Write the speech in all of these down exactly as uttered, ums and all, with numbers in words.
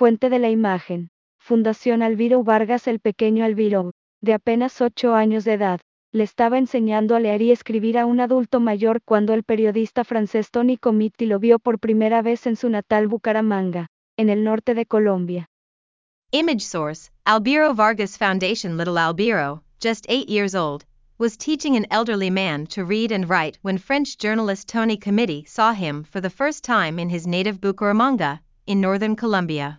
Fuente de la imagen. Fundación Alviro Vargas. El pequeño Alviro, de apenas ocho años de edad, le estaba enseñando a leer y escribir a un adulto mayor cuando el periodista francés Tony Comiti lo vio por primera vez en su natal Bucaramanga, en el norte de Colombia. Image source, Albiro Vargas Foundation. Little Albiro, just eight years old, was teaching an elderly man to read and write when French journalist Tony Comiti saw him for the first time in his native Bucaramanga, in northern Colombia.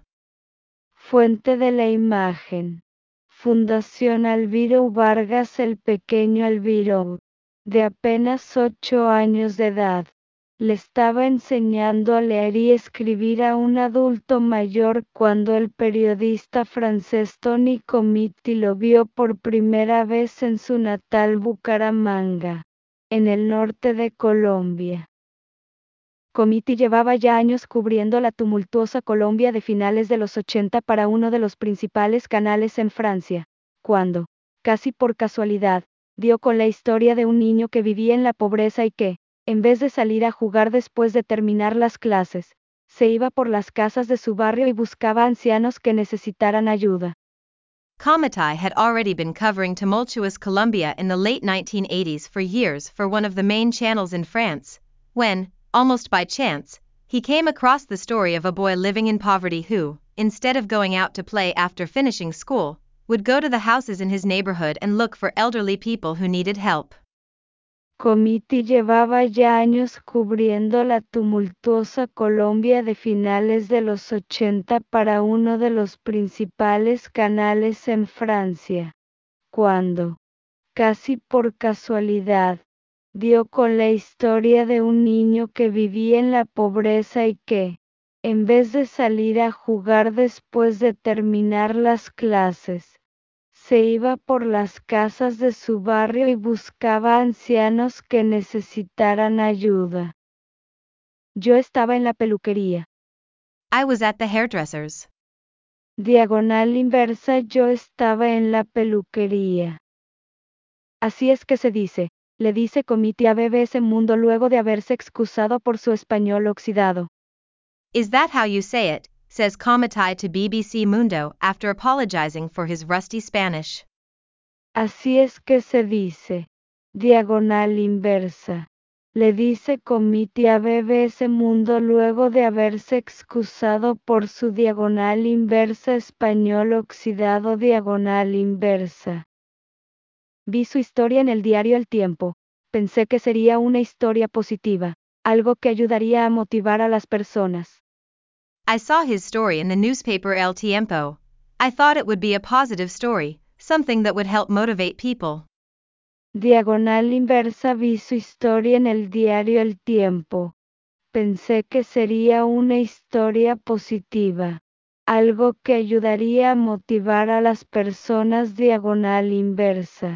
Fuente de la imagen. Fundación Alviro Vargas. El pequeño Alviro, de apenas ocho años de edad, le estaba enseñando a leer y escribir a un adulto mayor cuando el periodista francés Tony Comiti lo vio por primera vez en su natal Bucaramanga, en el norte de Colombia. Comiti llevaba ya años cubriendo la tumultuosa Colombia de finales de los ochenta para uno de los principales canales en Francia, cuando, casi por casualidad, dio con la historia de un niño que vivía en la pobreza y que, en vez de salir a jugar después de terminar las clases, se iba por las casas de su barrio y buscaba ancianos que necesitaran ayuda. Comiti had already been covering tumultuous Colombia in the late nineteen eighties for years for one of the main channels in France, when, almost by chance, he came across the story of a boy living in poverty who, instead of going out to play after finishing school, would go to the houses in his neighborhood and look for elderly people who needed help. Comiti llevaba ya años cubriendo la tumultuosa Colombia de finales de los ochenta para uno de los principales canales en Francia, cuando, casi por casualidad, dio con la historia de un niño que vivía en la pobreza y que, en vez de salir a jugar después de terminar las clases, se iba por las casas de su barrio y buscaba ancianos que necesitaran ayuda. Yo estaba en la peluquería. I was at the hairdresser's. Diagonal inversa. Yo estaba en la peluquería. Así es que se dice, le dice Comiti a B B C Mundo luego de haberse excusado por su español oxidado. Is that how you say it? Says Comiti to B B C Mundo after apologizing for his rusty Spanish. Así es que se dice, diagonal inversa. Le dice Comiti a B B C Mundo luego de haberse excusado por su diagonal inversa español oxidado. Diagonal inversa. Vi su historia en el diario El Tiempo. Pensé que sería una historia positiva, algo que ayudaría a motivar a las personas. I saw his story in the newspaper El Tiempo. I thought it would be a positive story, something that would help motivate people. Diagonal inversa. Vi su historia en el diario El Tiempo. Pensé que sería una historia positiva, algo que ayudaría a motivar a las personas. Diagonal inversa.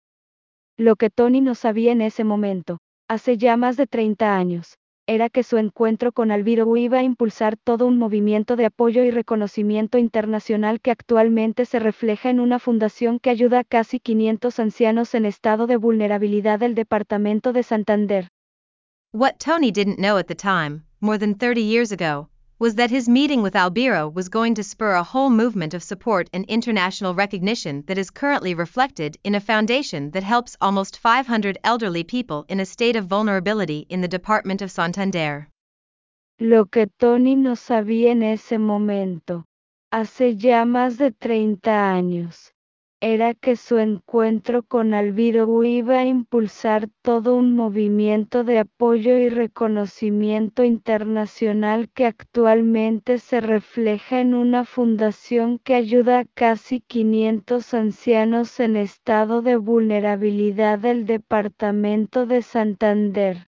Lo que Tony no sabía en ese momento, hace ya más de treinta años, era que su encuentro con Alviro iba a impulsar todo un movimiento de apoyo y reconocimiento internacional que actualmente se refleja en una fundación que ayuda a casi quinientos ancianos en estado de vulnerabilidad del departamento de Santander. What Tony didn't know at the time, more than thirty years ago, was that his meeting with Albiro was going to spur a whole movement of support and international recognition that is currently reflected in a foundation that helps almost five hundred elderly people in a state of vulnerability in the department of Santander. Lo que Tony no sabía en ese momento, hace ya más de treinta años, era que su encuentro con Alviro iba a impulsar todo un movimiento de apoyo y reconocimiento internacional que actualmente se refleja en una fundación que ayuda a casi quinientos ancianos en estado de vulnerabilidad del departamento de Santander.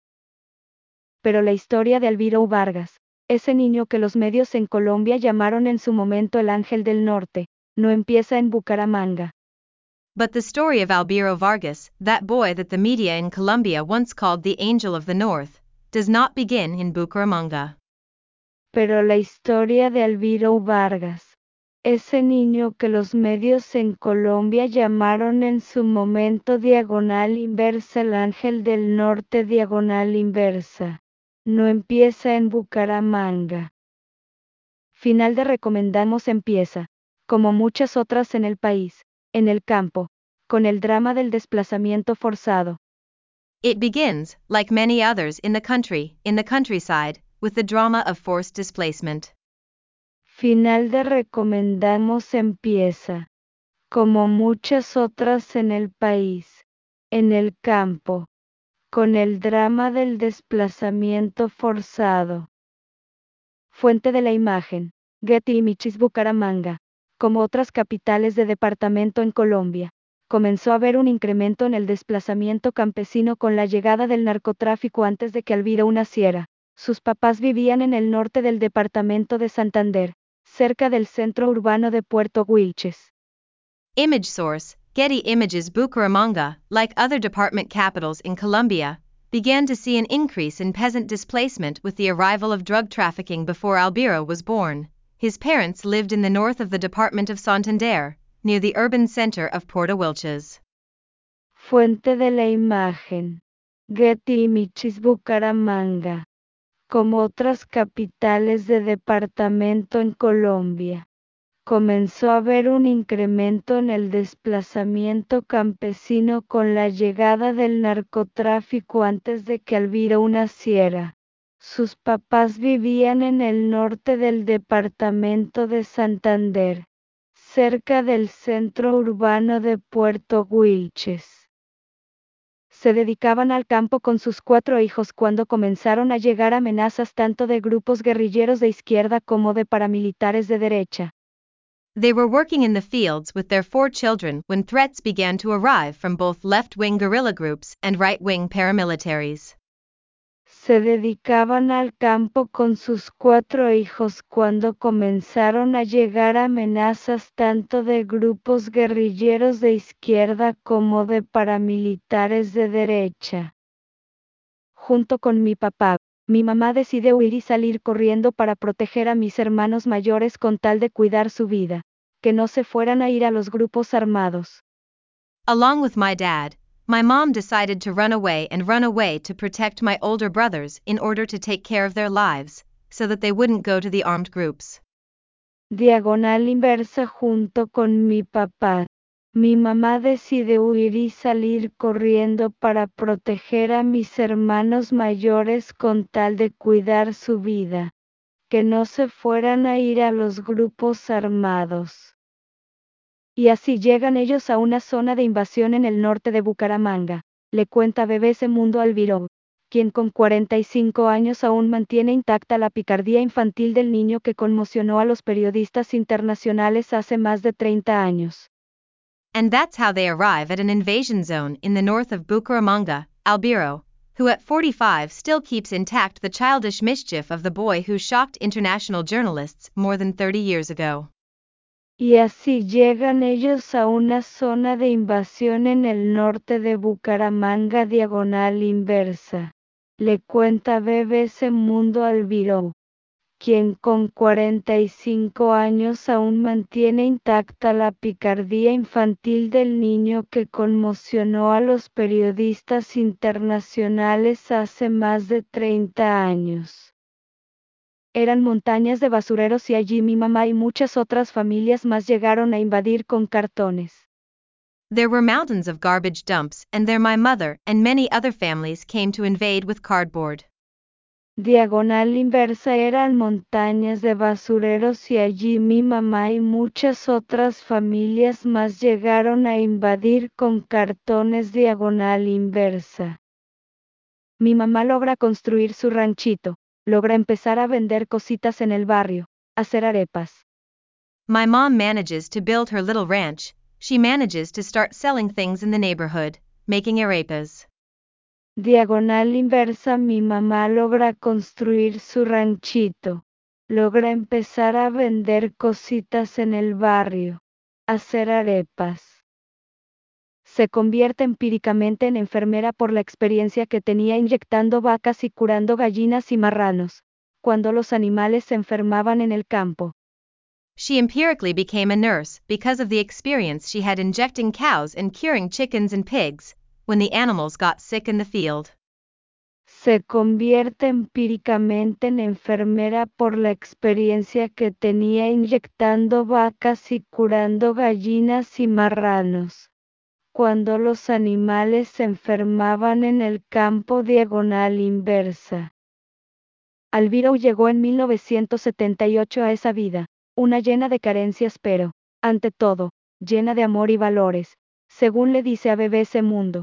Pero la historia de Alviro Vargas, ese niño que los medios en Colombia llamaron en su momento el Ángel del Norte, no empieza en Bucaramanga. But the story of Albiro Vargas, that boy that the media in Colombia once called the Angel of the North, does not begin in Bucaramanga. Pero la historia de Alviro Vargas, ese niño que los medios en Colombia llamaron en su momento diagonal inversa el Ángel del Norte diagonal inversa, no empieza en Bucaramanga. Final de recomendamos empieza, como muchas otras en el país, en el campo, con el drama del desplazamiento forzado. It begins, like many others in the country, in the countryside, with the drama of forced displacement. Final de recomendamos empieza, como muchas otras en el país, en el campo, con el drama del desplazamiento forzado. Fuente de la imagen, Getty Images Bucaramanga. Como otras capitales de departamento en Colombia, comenzó a haber un incremento en el desplazamiento campesino con la llegada del narcotráfico antes de que Albireo naciera. Sus papás vivían en el norte del departamento de Santander, cerca del centro urbano de Puerto Wilches. Image source, Getty Images Bucaramanga, like other department capitals in Colombia, began to see an increase in peasant displacement with the arrival of drug trafficking before Albireo was born. His parents lived in the north of the department of Santander, near the urban center of Puerto Wilches. Fuente de la imagen, Getty Images Bucaramanga. Como otras capitales de departamento en Colombia, comenzó a haber un incremento en el desplazamiento campesino con la llegada del narcotráfico antes de que Albireo naciera. Sus papás vivían en el norte del departamento de Santander, cerca del centro urbano de Puerto Wilches. Se dedicaban al campo con sus cuatro hijos cuando comenzaron a llegar amenazas tanto de grupos guerrilleros de izquierda como de paramilitares de derecha. They were working in the fields with their four children when threats began to arrive from both left-wing guerrilla groups and right-wing paramilitaries. Se dedicaban al campo con sus cuatro hijos cuando comenzaron a llegar amenazas tanto de grupos guerrilleros de izquierda como de paramilitares de derecha. Junto con mi papá, mi mamá decide huir y salir corriendo para proteger a mis hermanos mayores con tal de cuidar su vida, que no se fueran a ir a los grupos armados. Along with my dad, my mom decided to run away and run away to protect my older brothers in order to take care of their lives, so that they wouldn't go to the armed groups. Diagonal inversa junto con mi papá. Mi mamá decide huir y salir corriendo para proteger a mis hermanos mayores con tal de cuidar su vida, que no se fueran a ir a los grupos armados. Y así llegan ellos a una zona de invasión en el norte de Bucaramanga, le cuenta B B C Mundo Albireo, quien con cuarenta y cinco años aún mantiene intacta la picardía infantil del niño que conmocionó a los periodistas internacionales hace más de treinta años. And that's how they arrive at an invasion zone in the north of Bucaramanga, Albireo, who at forty-five still keeps intact the childish mischief of the boy who shocked international journalists more than thirty years ago. Y así llegan ellos a una zona de invasión en el norte de Bucaramanga diagonal inversa, le cuenta B B C Mundo Albireo, quien con cuarenta y cinco años aún mantiene intacta la picardía infantil del niño que conmocionó a los periodistas internacionales hace más de treinta años. Eran montañas de basureros y allí mi mamá y muchas otras familias más llegaron a invadir con cartones. There were mountains of garbage dumps and there my mother and many other families came to invade with cardboard. Diagonal inversa eran montañas de basureros y allí mi mamá y muchas otras familias más llegaron a invadir con cartones diagonal inversa. Mi mamá logra construir su ranchito, logra empezar a vender cositas en el barrio, hacer arepas. My mom manages to build her little ranch, she manages to start selling things in the neighborhood, making arepas. Diagonal inversa mi mamá logra construir su ranchito, logra empezar a vender cositas en el barrio, hacer arepas. Se convierte empíricamente en enfermera por la experiencia que tenía inyectando vacas y curando gallinas y marranos, cuando los animales se enfermaban en el campo. She empirically became a nurse because of the experience she had injecting cows and curing chickens and pigs, when the animals got sick in the field. Se convierte empíricamente en enfermera por la experiencia que tenía inyectando vacas y curando gallinas y marranos. Cuando los animales se enfermaban en el campo diagonal inversa. Albiro llegó en mil novecientos setenta y ocho a esa vida, una llena de carencias pero, ante todo, llena de amor y valores, según le dice a B B C Mundo.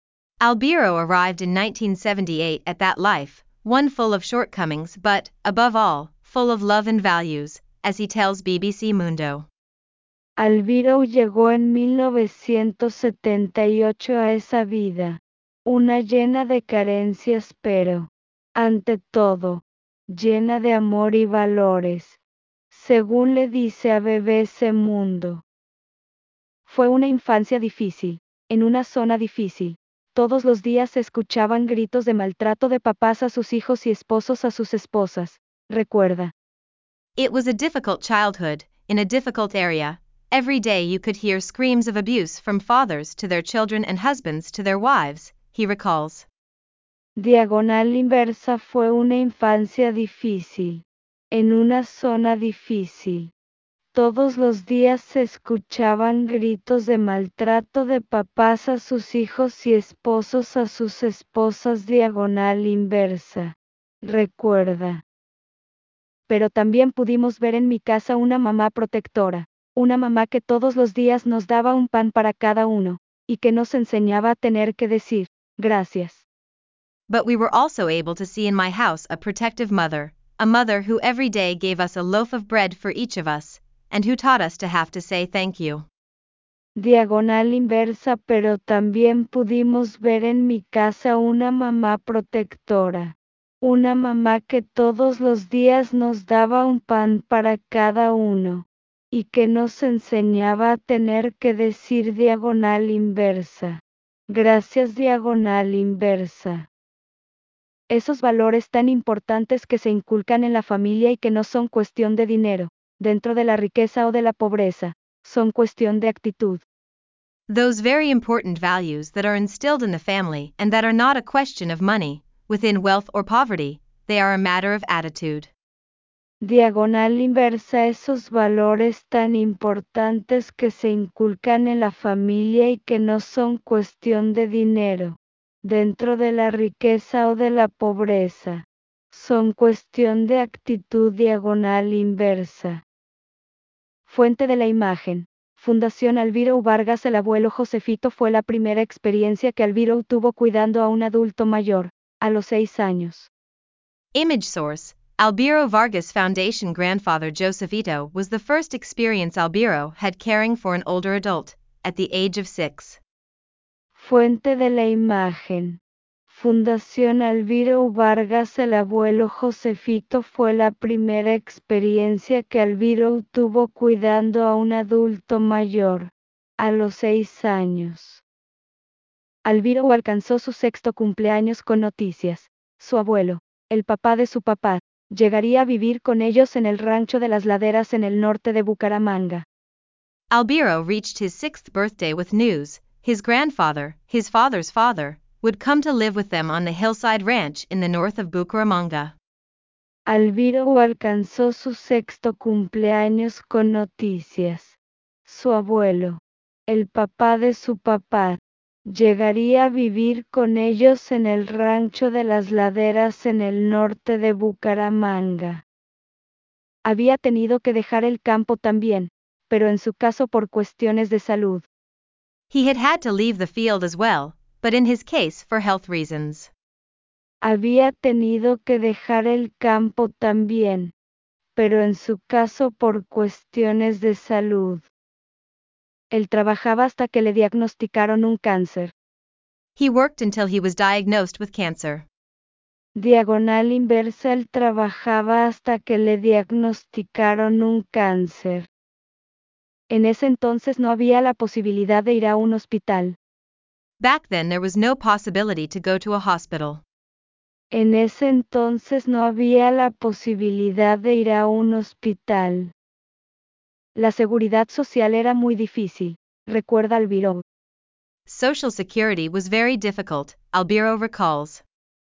Albiro arrived in nineteen seventy-eight at that life, one full of shortcomings but, above all, full of love and values, as he tells B B C Mundo. Albiro llegó en mil novecientos setenta y ocho a esa vida, una llena de carencias pero, ante todo, llena de amor y valores, según le dice a B B C Mundo. Fue una infancia difícil, en una zona difícil. Todos los días se escuchaban gritos de maltrato de papás a sus hijos y esposos a sus esposas, recuerda. It was a difficult childhood, in a difficult area. Every day you could hear screams of abuse from fathers to their children and husbands to their wives, he recalls. Diagonal inversa fue una infancia difícil, en una zona difícil. Todos los días se escuchaban gritos de maltrato de papás a sus hijos y esposos a sus esposas diagonal inversa. Recuerda. Pero también pudimos ver en mi casa una mamá protectora, una mamá que todos los días nos daba un pan para cada uno, y que nos enseñaba a tener que decir, gracias. But we were also able to see in my house a protective mother, a mother who every day gave us a loaf of bread for each of us, and who taught us to have to say thank you. Diagonal inversa, pero también pudimos ver en mi casa una mamá protectora, una mamá que todos los días nos daba un pan para cada uno, y que nos enseñaba a tener que decir diagonal inversa. Gracias diagonal inversa. Esos valores tan importantes que se inculcan en la familia y que no son cuestión de dinero, dentro de la riqueza o de la pobreza, son cuestión de actitud. Those very important values that are instilled in the family and that are not a question of money, within wealth or poverty, they are a matter of attitude. Diagonal inversa, esos valores tan importantes que se inculcan en la familia y que no son cuestión de dinero, dentro de la riqueza o de la pobreza, son cuestión de actitud diagonal inversa. Fuente de la imagen. Fundación Albiro Vargas. El abuelo Josefito fue la primera experiencia que Albiro tuvo cuidando a un adulto mayor, a los seis años. Image source. Albiro Vargas Foundation. Grandfather Josefito was the first experience Albiro had caring for an older adult, at the age of six. Fuente de la imagen. Fundación Albiro Vargas. El abuelo Josefito fue la primera experiencia que Albiro tuvo cuidando a un adulto mayor, a los seis años. Albiro alcanzó su sexto cumpleaños con noticias. Su abuelo, el papá de su papá, llegaría a vivir con ellos en el rancho de las laderas en el norte de Bucaramanga. Albiro reached his sixth birthday with news. His grandfather, his father's father, would come to live with them on the hillside ranch in the north of Bucaramanga. Albiro alcanzó su sexto cumpleaños con noticias. Su abuelo, el papá de su papá, llegaría a vivir con ellos en el rancho de las laderas en el norte de Bucaramanga. Había tenido que dejar el campo también, pero en su caso por cuestiones de salud. He had had to leave the field as well, but in his case for health reasons. Había tenido que dejar el campo también, pero en su caso por cuestiones de salud. Él trabajaba hasta que le diagnosticaron un cáncer. He worked until he was diagnosed with cancer. Diagonal inversa, él trabajaba hasta que le diagnosticaron un cáncer. En ese entonces no había la posibilidad de ir a un hospital. Back then there was no possibility to go to a hospital. En ese entonces no había la posibilidad de ir a un hospital. La seguridad social era muy difícil, recuerda Albiro. Social security was very difficult, Albiro recalls.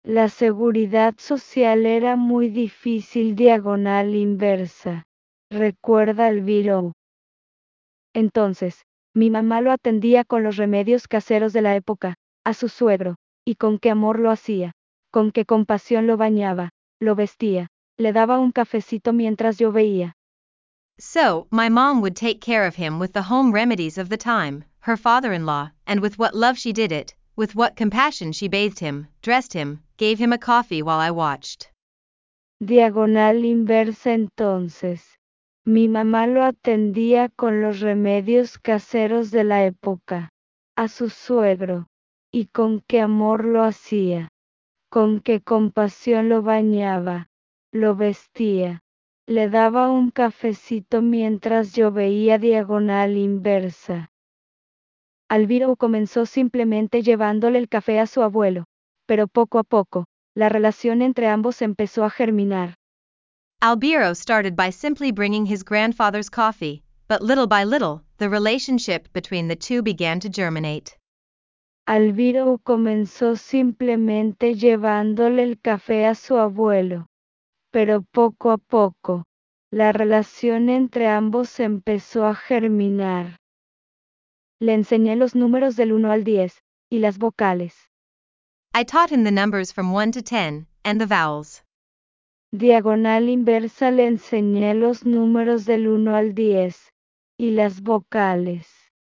La seguridad social era muy difícil diagonal inversa. Recuerda Alviro. Entonces, mi mamá lo atendía con los remedios caseros de la época, a su suegro, y con qué amor lo hacía, con qué compasión lo bañaba, lo vestía, le daba un cafecito mientras yo veía. So, my mom would take care of him with the home remedies of the time, her father-in-law, and with what love she did it, with what compassion she bathed him, dressed him, gave him a coffee while I watched. Diagonal inversa entonces. Mi mamá lo atendía con los remedios caseros de la época, a su suegro, y con qué amor lo hacía, con qué compasión lo bañaba, lo vestía, le daba un cafecito mientras yo veía diagonal inversa. Alviro comenzó simplemente llevándole el café a su abuelo, pero poco a poco, la relación entre ambos empezó a germinar. Albiro started by simply bringing his grandfather's coffee, but little by little, the relationship between the two began to germinate. Alviro comenzó simplemente llevándole el café a su abuelo, pero poco a poco, la relación entre ambos empezó a germinar. Le enseñé los números del uno al diez, y las vocales. I taught him the numbers from one to ten, and the vowels. Diagonal inversa le enseñé los números del uno al diez, y las vocales.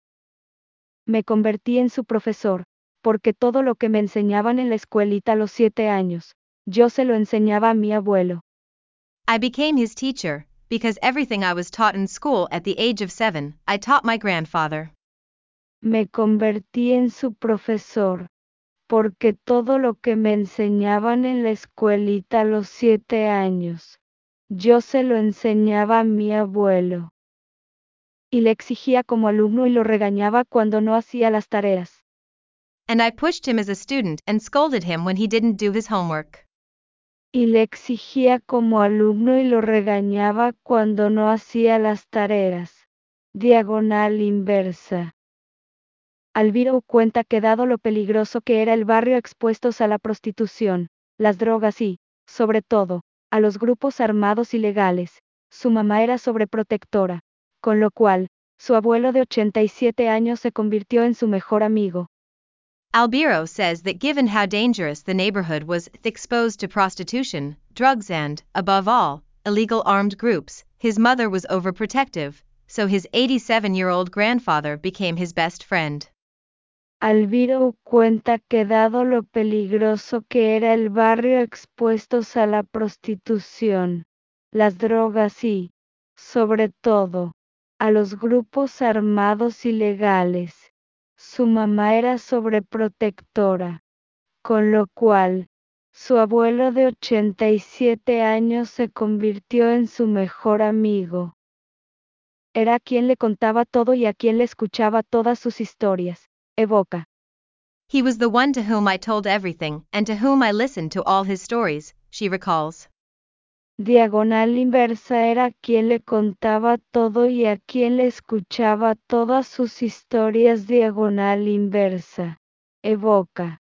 Me convertí en su profesor, porque todo lo que me enseñaban en la escuelita a los siete años, yo se lo enseñaba a mi abuelo. I became his teacher, because everything I was taught in school at the age of seven, I taught my grandfather. Me convertí en su profesor, porque todo lo que me enseñaban en la escuelita a los siete años, yo se lo enseñaba a mi abuelo. Y le exigía como alumno y lo regañaba cuando no hacía las tareas. And I pushed him as a student and scolded him when he didn't do his homework. Y le exigía como alumno y lo regañaba cuando no hacía las tareas. Diagonal inversa. Alviro cuenta que dado lo peligroso que era el barrio expuestos a la prostitución, las drogas y, sobre todo, a los grupos armados ilegales, su mamá era sobreprotectora, con lo cual, su abuelo de ochenta y siete años se convirtió en su mejor amigo. Albiro says that given how dangerous the neighborhood was exposed to prostitution, drugs and, above all, illegal armed groups, his mother was overprotective, so his eighty-seven-year-old grandfather became his best friend. Alviro cuenta que dado lo peligroso que era el barrio expuestos a la prostitución, las drogas y, sobre todo, a los grupos armados ilegales, su mamá era sobreprotectora, con lo cual, su abuelo de ochenta y siete años se convirtió en su mejor amigo. Era a quien le contaba todo y a quien le escuchaba todas sus historias. Evoca. He was the one to whom I told everything and to whom I listened to all his stories, she recalls. Diagonal inversa era quien le contaba todo y a quien le escuchaba todas sus historias. Diagonal inversa. Evoca.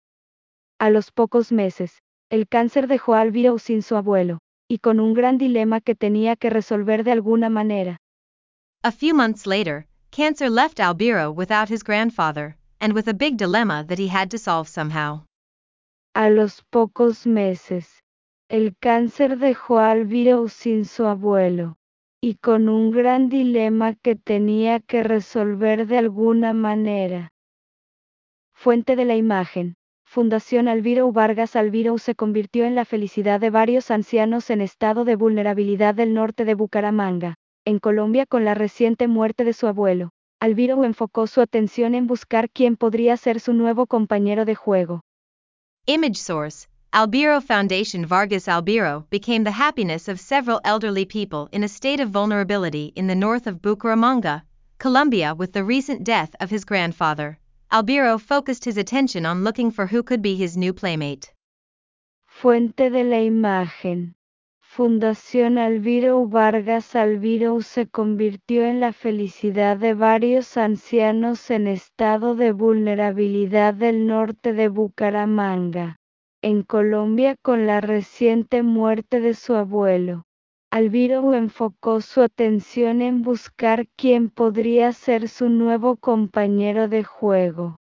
A los pocos meses, el cáncer dejó a Alviro sin su abuelo, y con un gran dilema que tenía que resolver de alguna manera. A few months later, cancer left Albiro without his grandfather, and with a big dilemma that he had to solve somehow. A los pocos meses, el cáncer dejó a Alviro sin su abuelo, y con un gran dilema que tenía que resolver de alguna manera. Fuente de la imagen. Fundación Alviro Vargas. Alviro se convirtió en la felicidad de varios ancianos en estado de vulnerabilidad del norte de Bucaramanga, en Colombia. Con la reciente muerte de su abuelo, Alviro enfocó su atención en buscar quién podría ser su nuevo compañero de juego. Image source: Albiro Foundation. Vargas Albiro became the happiness of several elderly people in a state of vulnerability in the north of Bucaramanga, Colombia. With the recent death of his grandfather, Albiro focused his attention on looking for who could be his new playmate. Fuente de la imagen. Fundación Alviro Vargas. Alviro se convirtió en la felicidad de varios ancianos en estado de vulnerabilidad del norte de Bucaramanga, en Colombia con la reciente muerte de su abuelo. Albiro enfocó su atención en buscar quién podría ser su nuevo compañero de juego.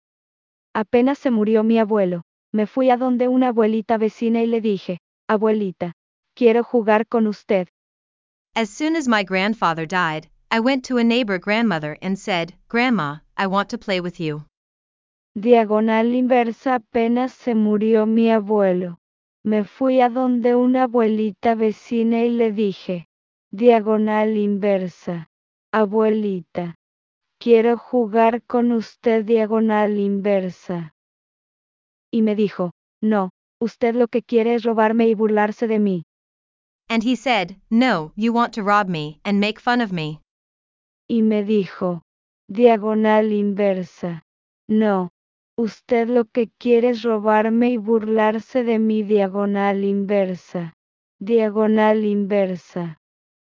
Apenas se murió mi abuelo, me fui a donde una abuelita vecina y le dije, abuelita, quiero jugar con usted. As soon as my grandfather died, I went to a neighbor grandmother and said, Grandma, I want to play with you. Diagonal inversa. Apenas se murió mi abuelo. Me fui a donde una abuelita vecina y le dije, diagonal inversa, abuelita, quiero jugar con usted diagonal inversa. Y me dijo, no, usted lo que quiere es robarme y burlarse de mí. And he said, no, you want to rob me and make fun of me. Y me dijo, diagonal inversa, no, usted lo que quiere es robarme y burlarse de mí diagonal inversa, diagonal inversa.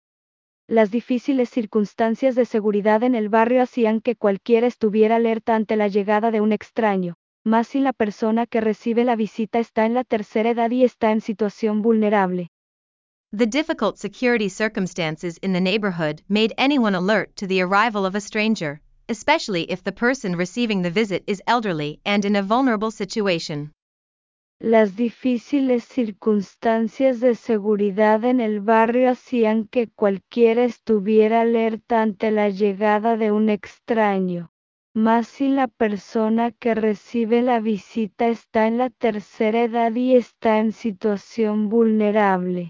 Las difíciles circunstancias de seguridad en el barrio hacían que cualquiera estuviera alerta ante la llegada de un extraño, más si la persona que recibe la visita está en la tercera edad y está en situación vulnerable. The difficult security circumstances in the neighborhood made anyone alert to the arrival of a stranger, especially if the person receiving the visit is elderly and in a vulnerable situation. Las difíciles circunstancias de seguridad en el barrio hacían que cualquiera estuviera alerta ante la llegada de un extraño, más si la persona que recibe la visita está en la tercera edad y está en situación vulnerable.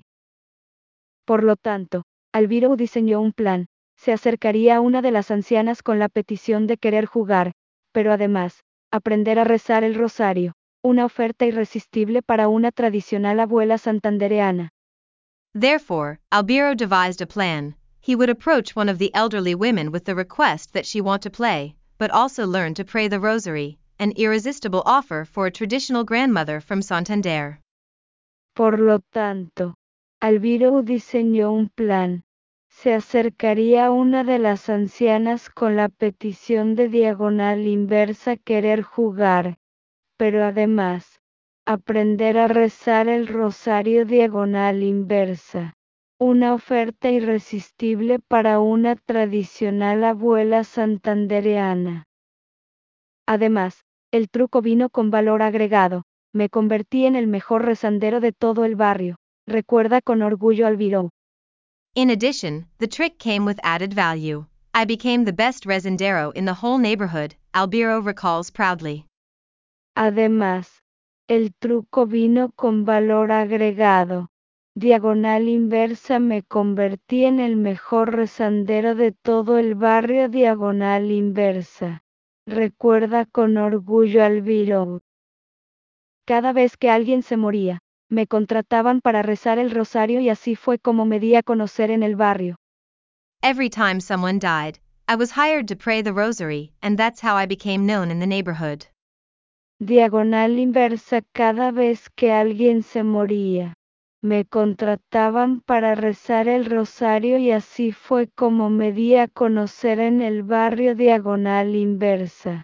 Por lo tanto, Albiro diseñó un plan. Se acercaría a una de las ancianas con la petición de querer jugar, pero además, aprender a rezar el rosario, una oferta irresistible para una tradicional abuela santandereana. Therefore, Albiro devised a plan. He would approach one of the elderly women with the request that she want to play, but also learn to pray the rosary, an irresistible offer for a traditional grandmother from Santander. Por lo tanto, Albiro diseñó un plan. Se acercaría a una de las ancianas con la petición de diagonal inversa querer jugar, pero además, aprender a rezar el rosario diagonal inversa, una oferta irresistible para una tradicional abuela santandereana. Además, el truco vino con valor agregado. Me convertí en el mejor rezandero de todo el barrio, recuerda con orgullo Albiro. In addition, the trick came with added value. I became the best rezandero in the whole neighborhood, Albiro recalls proudly. Además, el truco vino con valor agregado. Diagonal inversa. Me convertí en el mejor rezandero de todo el barrio diagonal inversa. Recuerda con orgullo Albiro. Cada vez que alguien se moría, me contrataban para rezar el rosario y así fue como me di a conocer en el barrio. Every time someone died, I was hired to pray the rosary, and that's how I became known in the neighborhood. Diagonal inversa. Cada vez que alguien se moría, me contrataban para rezar el rosario y así fue como me di a conocer en el barrio diagonal inversa.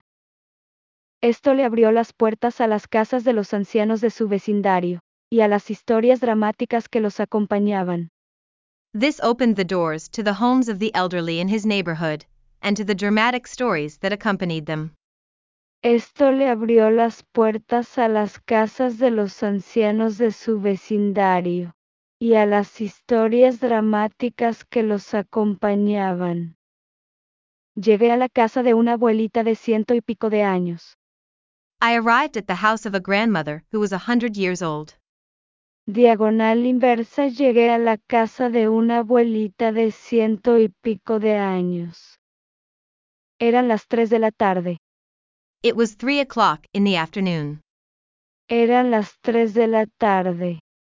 Esto le abrió las puertas a las casas de los ancianos de su vecindario, y a las historias dramáticas que los acompañaban. This opened the doors to the homes of the elderly in his neighborhood, and to the dramatic stories that accompanied them. Esto le abrió las puertas a las casas de los ancianos de su vecindario, y a las historias dramáticas que los acompañaban. Llegué a la casa de una abuelita de ciento y pico de años. I arrived at the house of a grandmother who was a hundred years old. Diagonal inversa. Llegué a la casa de una abuelita de ciento y pico de años. Eran las tres de la tarde. It was three o'clock in the afternoon. Eran las tres de la tarde.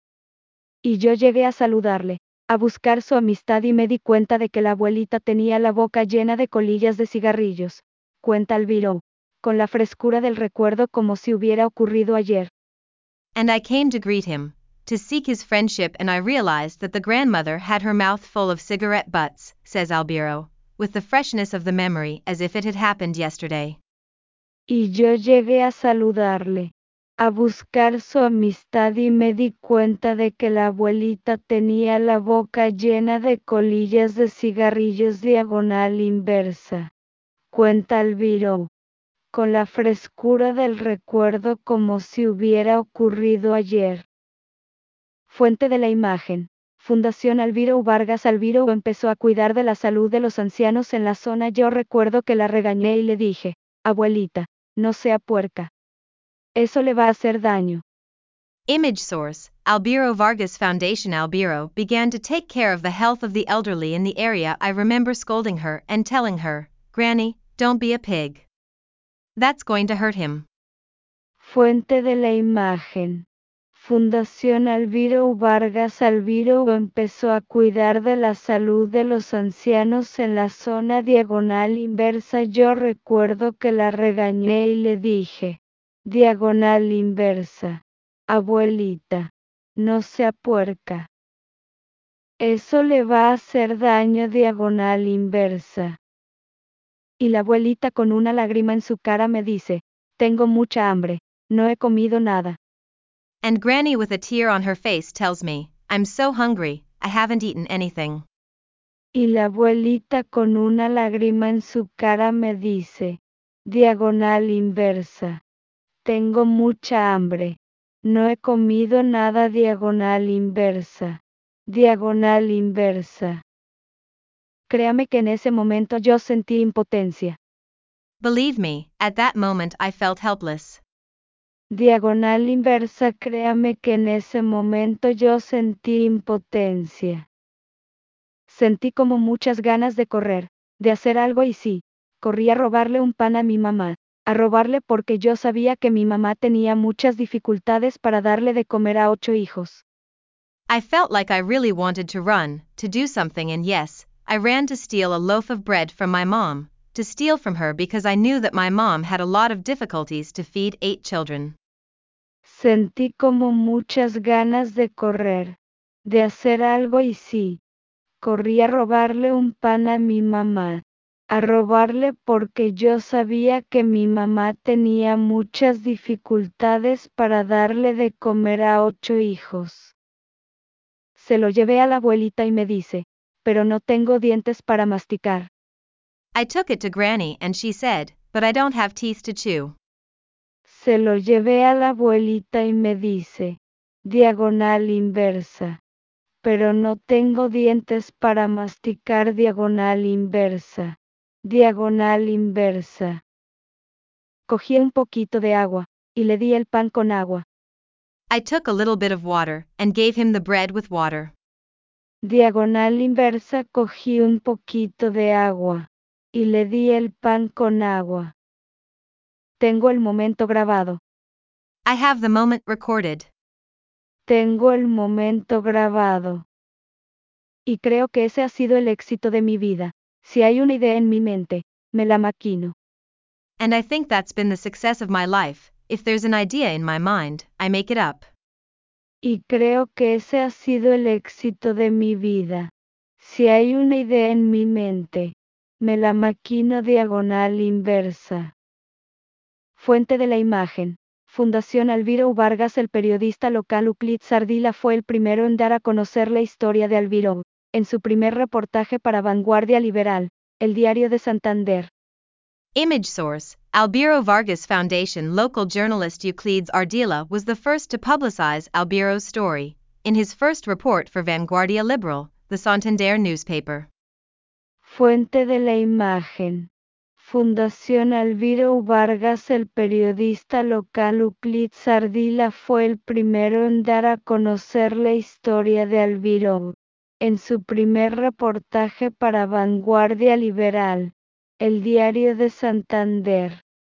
Y yo llegué a saludarle, a buscar su amistad y me di cuenta de que la abuelita tenía la boca llena de colillas de cigarrillos, cuenta Albiro, con la frescura del recuerdo como si hubiera ocurrido ayer. And I came to greet him, to seek his friendship, and I realized that the grandmother had her mouth full of cigarette butts, says Albiro, with the freshness of the memory as if it had happened yesterday. Y yo llegué a saludarle, a buscar su amistad y me di cuenta de que la abuelita tenía la boca llena de colillas de cigarrillos diagonal inversa. Cuenta Alviro, con la frescura del recuerdo como si hubiera ocurrido ayer. Fuente de la imagen. Fundación Alviro Vargas. Alviro empezó a cuidar de la salud de los ancianos en la zona. Yo recuerdo que la regañé y le dije, abuelita, no sea puerca. Eso le va a hacer daño. Image source, Alviro Vargas Foundation. Alviro began to take care of the health of the elderly in the area. I remember scolding her and telling her, Granny, don't be a pig. That's going to hurt him. Fuente de la imagen. Fundación Alviro Vargas. Alviro empezó a cuidar de la salud de los ancianos en la zona diagonal inversa. Yo recuerdo que la regañé y le dije, diagonal inversa, abuelita, no sea puerca. Eso le va a hacer daño. Diagonal inversa. Y la abuelita con una lágrima en su cara me dice, tengo mucha hambre, no he comido nada. And Granny with a tear on her face tells me, I'm so hungry, I haven't eaten anything. Y la abuelita con una lágrima en su cara me dice, diagonal inversa, tengo mucha hambre, no he comido nada. Diagonal inversa, diagonal inversa. Créame que en ese momento yo sentí impotencia. Believe me, at that moment I felt helpless. Diagonal inversa. Créame que en ese momento yo sentí impotencia. Sentí como muchas ganas de correr, de hacer algo y sí, corrí a robarle un pan a mi mamá, a robarle porque yo sabía que mi mamá tenía muchas dificultades para darle de comer a ocho hijos. I felt like I really wanted to run, to do something, and yes, I ran to steal a loaf of bread from my mom, to steal from her because I knew that my mom had a lot of difficulties to feed eight children. Sentí como muchas ganas de correr, de hacer algo y sí, corrí a robarle un pan a mi mamá, a robarle porque yo sabía que mi mamá tenía muchas dificultades para darle de comer a ocho hijos. Se lo llevé a la abuelita y me dice, pero no tengo dientes para masticar. I took it to Granny and she said, but I don't have teeth to chew. Se lo llevé a la abuelita y me dice, diagonal inversa, pero no tengo dientes para masticar. Diagonal inversa, diagonal inversa. Cogí un poquito de agua, y le di el pan con agua. I took a little bit of water and gave him the bread with water. Diagonal inversa. Cogí un poquito de agua, y le di el pan con agua. Tengo el momento grabado. I have the moment recorded. Tengo el momento grabado. Y creo que ese ha sido el éxito de mi vida. Si hay una idea en mi mente, me la maquino. And I think that's been the success of my life. If there's an idea in my mind, I make it up. Y creo que ese ha sido el éxito de mi vida. Si hay una idea en mi mente, me la maquino. Diagonal inversa. Fuente de la imagen. Fundación Alviro Vargas. El periodista local Euclid Ardila fue el primero en dar a conocer la historia de Alviro, en su primer reportaje para Vanguardia Liberal, el diario de Santander. Image source, Alviro Vargas Foundation. Local journalist Euclides Ardila was the first to publicize Alviro's story, in his first report for Vanguardia Liberal, the Santander newspaper. Fuente de la imagen. Fundación Alviro Vargas. El periodista local Euclides Ardila fue el primero en dar a conocer la historia de Alviro, en su primer reportaje para Vanguardia Liberal, el diario de Santander.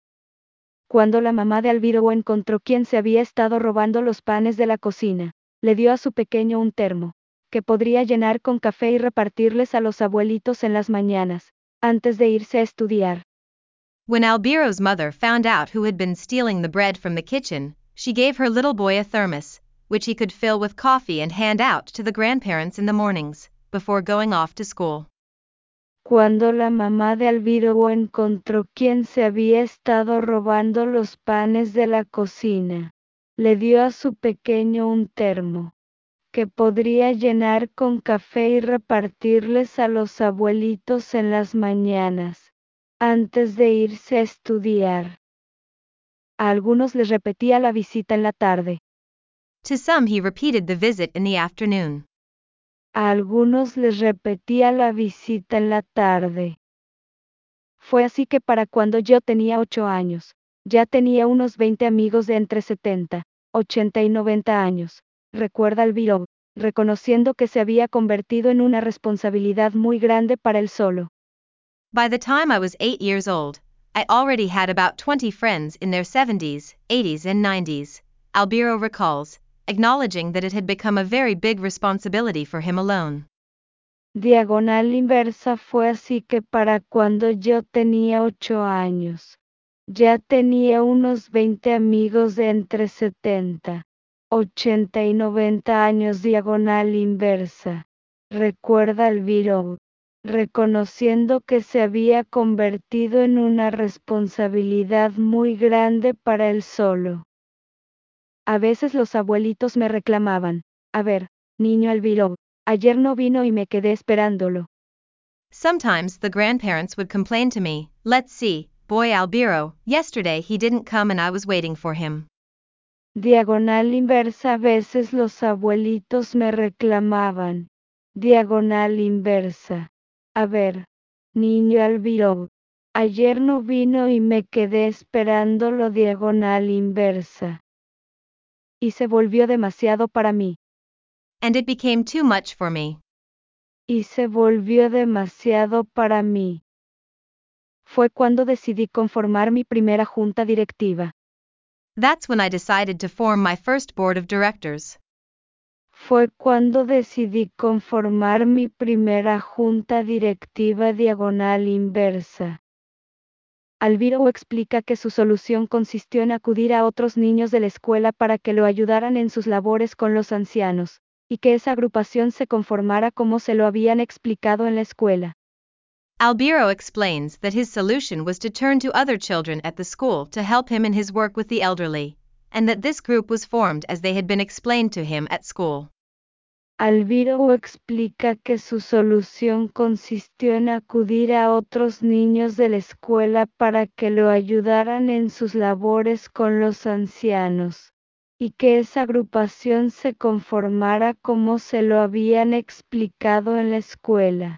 Cuando la mamá de Alviro encontró quién se había estado robando los panes de la cocina, le dio a su pequeño un termo, que podría llenar con café y repartirles a los abuelitos en las mañanas, antes de irse a estudiar. When Alviro's mother found out who had been stealing the bread from the kitchen, she gave her little boy a thermos, which he could fill with coffee and hand out to the grandparents in the mornings, before going off to school. Cuando la mamá de Alviro encontró quién se había estado robando los panes de la cocina, Le dio a su pequeño un termo, que podría llenar con café y repartirles a los abuelitos en las mañanas, antes de irse a estudiar. A algunos les repetía la visita en la tarde. To some he repeated the visit in the afternoon. A algunos les repetía la visita en la tarde. Fue así que para cuando yo tenía ocho años, ya tenía unos veinte amigos de entre setenta, ochenta y noventa años, recuerda Albirov, reconociendo que se había convertido en una responsabilidad muy grande para él solo. By the time I was eight years old, I already had about twenty friends in their seventies, eighties and nineties, Albiro recalls, acknowledging that it had become a very big responsibility for him alone. Diagonal inversa fue así que para cuando yo tenía ocho años, ya tenía unos veinte amigos de entre setenta, ochenta y noventa años. Diagonal inversa, recuerda Albirov, reconociendo que se había convertido en una responsabilidad muy grande para él solo. A veces los abuelitos me reclamaban, a ver, niño Albirov, ayer no vino y me quedé esperándolo. Sometimes the grandparents would complain to me, let's see, boy Albiro, yesterday he didn't come and I was waiting for him. Diagonal inversa. A veces los abuelitos me reclamaban. Diagonal inversa. A ver, niño Albirov, ayer no vino y me quedé esperándolo. Diagonal inversa. Y se volvió demasiado para mí. And it became too much for me. Y se volvió demasiado para mí. Fue cuando decidí conformar mi primera junta directiva. That's when I decided to form my first board of directors. Fue cuando decidí conformar mi primera junta directiva. Diagonal inversa. Albiro explica que su solución consistió en acudir a otros niños de la escuela para que lo ayudaran en sus labores con los ancianos, y que esa agrupación se conformara como se lo habían explicado en la escuela. Albiro explains that his solution was to turn to other children at the school to help him in his work with the elderly, and that this group was formed as they had been explained to him at school. Albiro explica que su solución consistió en acudir a otros niños de la escuela para que lo ayudaran en sus labores con los ancianos, y que esa agrupación se conformara como se lo habían explicado en la escuela.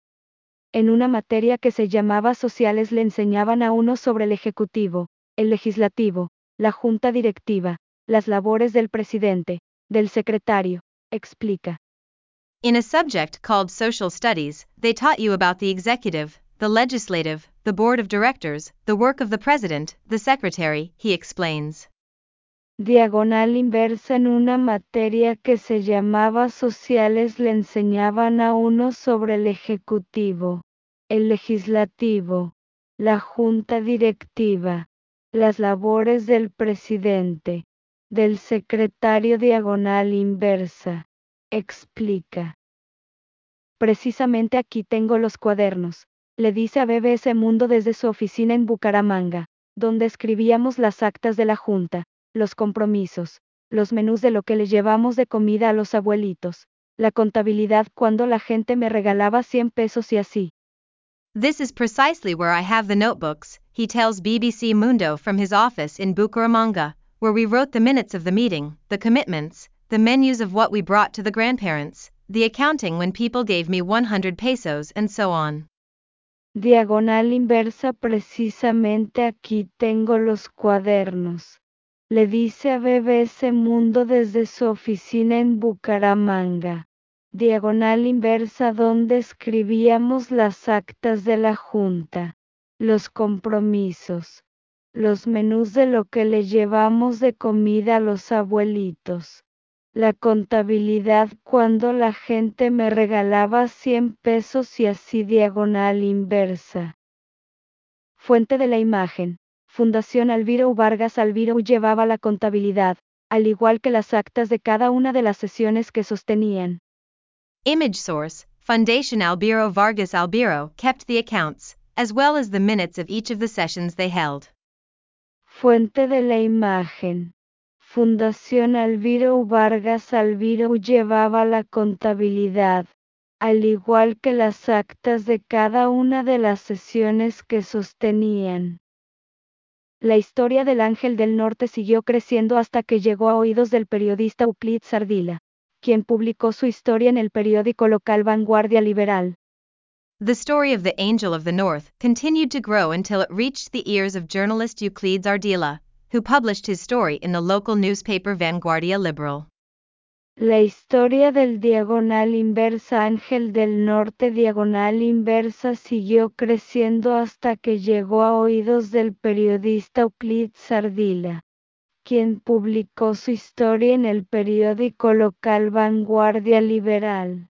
En una materia que se llamaba Sociales le enseñaban a uno sobre el Ejecutivo, el Legislativo, la Junta Directiva, las labores del presidente, del secretario, explica. In a subject called Social Studies, they taught you about the executive, the legislative, the board of directors, the work of the president, the secretary, he explains. Diagonal inversa. En una materia que se llamaba Sociales le enseñaban a uno sobre el Ejecutivo, el Legislativo, la Junta Directiva, las labores del presidente, del secretario. Diagonal inversa. Explica. Precisamente aquí tengo los cuadernos, le dice a B B S Mundo desde su oficina en Bucaramanga, donde escribíamos las actas de la junta, los compromisos, los menús de lo que le llevamos de comida a los abuelitos, la contabilidad cuando la gente me regalaba cien pesos y así. This is precisely where I have the notebooks, he tells B B C Mundo from his office in Bucaramanga, where we wrote the minutes of the meeting, the commitments, the menus of what we brought to the grandparents, the accounting when people gave me one hundred pesos and so on. Diagonal inversa. Precisamente aquí tengo los cuadernos, le dice a B B S Mundo desde su oficina en Bucaramanga. Diagonal inversa. Donde escribíamos las actas de la junta, los compromisos, los menús de lo que le llevamos de comida a los abuelitos, la contabilidad cuando la gente me regalaba cien pesos y así. Diagonal inversa. Fuente de la imagen. Fundación Albiro Vargas. Albiro llevaba la contabilidad, al igual que las actas de cada una de las sesiones que sostenían. Image source, Fundación Albiro Vargas. Albiro kept the accounts, as well as the minutes of each of the sessions they held. Fuente de la imagen. Fundación Alviro Vargas. Alviro llevaba la contabilidad, al igual que las actas de cada una de las sesiones que sostenían. La historia del Ángel del Norte siguió creciendo hasta que llegó a oídos del periodista Euclides Ardila, quien publicó su historia en el periódico local Vanguardia Liberal. The story of the Angel of the North continued to grow until it reached the ears of journalist Euclides Ardila, who published his story in the local newspaper Vanguardia Liberal. La historia del Diagonal Inversa. Ángel del Norte Diagonal Inversa siguió creciendo hasta que llegó a oídos del periodista Euclides Ardila, quien publicó su historia en el periódico local Vanguardia Liberal.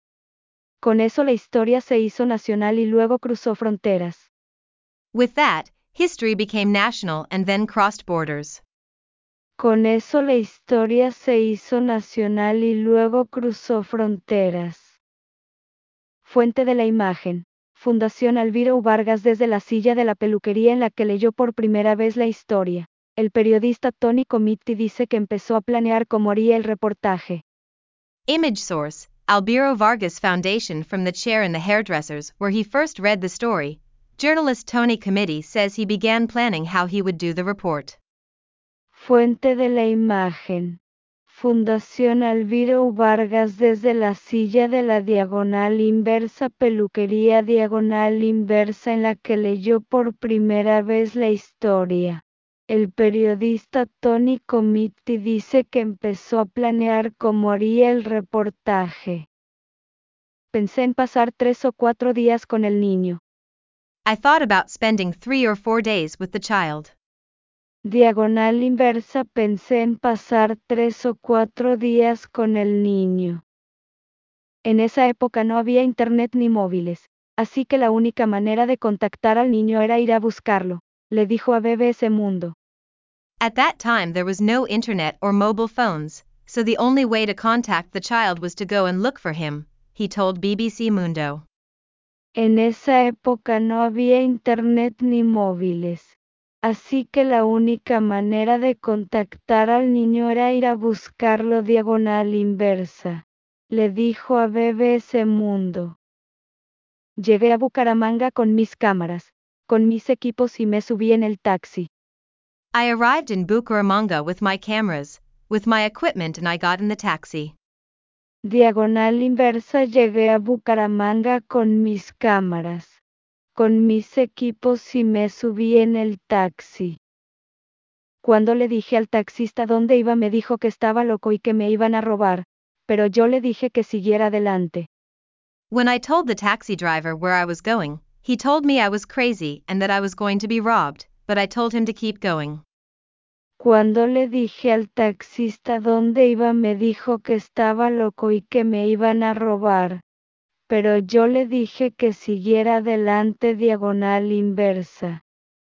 Con eso la historia se hizo nacional y luego cruzó fronteras. With that, history became national and then crossed borders. Con eso la historia se hizo nacional y luego cruzó fronteras. Fuente de la imagen. Fundación Alviro Vargas. Desde la silla de la peluquería en la que leyó por primera vez la historia, el periodista Tony Comitti dice que empezó a planear cómo haría el reportaje. Image source, Alviro Vargas Foundation. From the chair in the hairdressers where he first read the story, journalist Tony Comitti says he began planning how he would do the report. Fuente de la imagen. Fundación Alviro Vargas. Desde la silla de la diagonal inversa peluquería diagonal inversa en la que leyó por primera vez la historia, el periodista Tony Comitti dice que empezó a planear cómo haría el reportaje. Pensé en pasar tres o cuatro días con el niño. I thought about spending three or four days with the child. Diagonal inversa. Pensé en pasar tres o cuatro días con el niño. En esa época no había internet ni móviles, así que la única manera de contactar al niño era ir a buscarlo, le dijo a B B C Mundo. At that time there was no internet or mobile phones, so the only way to contact the child was to go and look for him, he told B B C Mundo. En esa época no había internet ni móviles, así que la única manera de contactar al niño era ir a buscarlo. Diagonal inversa, le dijo a B B C Mundo. Llegué a Bucaramanga con mis cámaras, con mis equipos y me subí en el taxi. I arrived in Bucaramanga with my cameras, with my equipment, and I got in the taxi. Diagonal inversa. Llegué a Bucaramanga con mis cámaras, con mis equipos y me subí en el taxi. Cuando le dije al taxista dónde iba me dijo que estaba loco y que me iban a robar, pero yo le dije que siguiera adelante. When I told the taxi driver where I was going, he told me I was crazy and that I was going to be robbed, but I told him to keep going. Cuando le dije al taxista dónde iba me dijo que estaba loco y que me iban a robar, pero yo le dije que siguiera adelante. Diagonal inversa.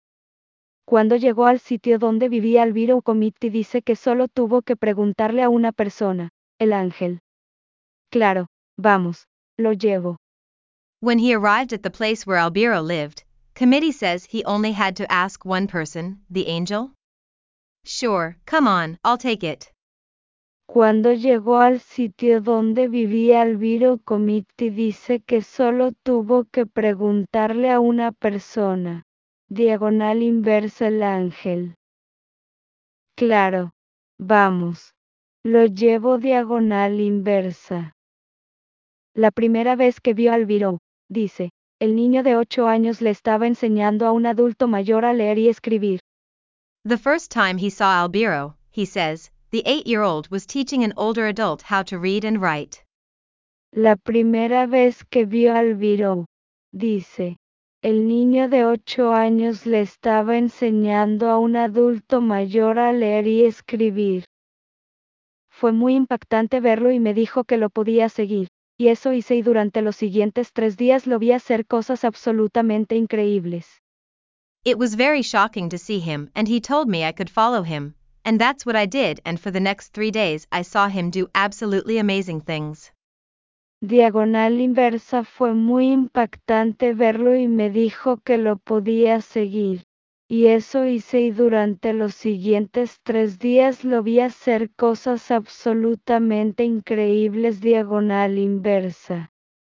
Cuando llegó al sitio donde vivía Alviro Comitti dice que solo tuvo que preguntarle a una persona, el ángel. Claro, vamos, lo llevo. When he arrived at the place where Alviro lived, Comitti says he only had to ask one person, the angel? Sure, come on, I'll take it. Cuando llegó al sitio donde vivía Alviro Comitti dice que solo tuvo que preguntarle a una persona. Diagonal inversa. El ángel. Claro, vamos, lo llevo. Diagonal inversa. La primera vez que vio a Alviro, dice, el niño de ocho años le estaba enseñando a un adulto mayor a leer y escribir. The first time he saw Alviro, he says, the eight-year-old was teaching an older adult how to read and write. La primera vez que vio a Alviro, dice, el niño de ocho años le estaba enseñando a un adulto mayor a leer y escribir. Fue muy impactante verlo y me dijo que lo podía seguir, y eso hice y durante los siguientes tres días lo vi hacer cosas absolutamente increíbles. It was very shocking to see him and he told me I could follow him, and that's what I did, and for the next three days I saw him do absolutely amazing things. Diagonal inversa. Fue muy impactante verlo y me dijo que lo podía seguir, Y eso hice y durante los siguientes tres días lo vi hacer cosas absolutamente increíbles diagonal inversa.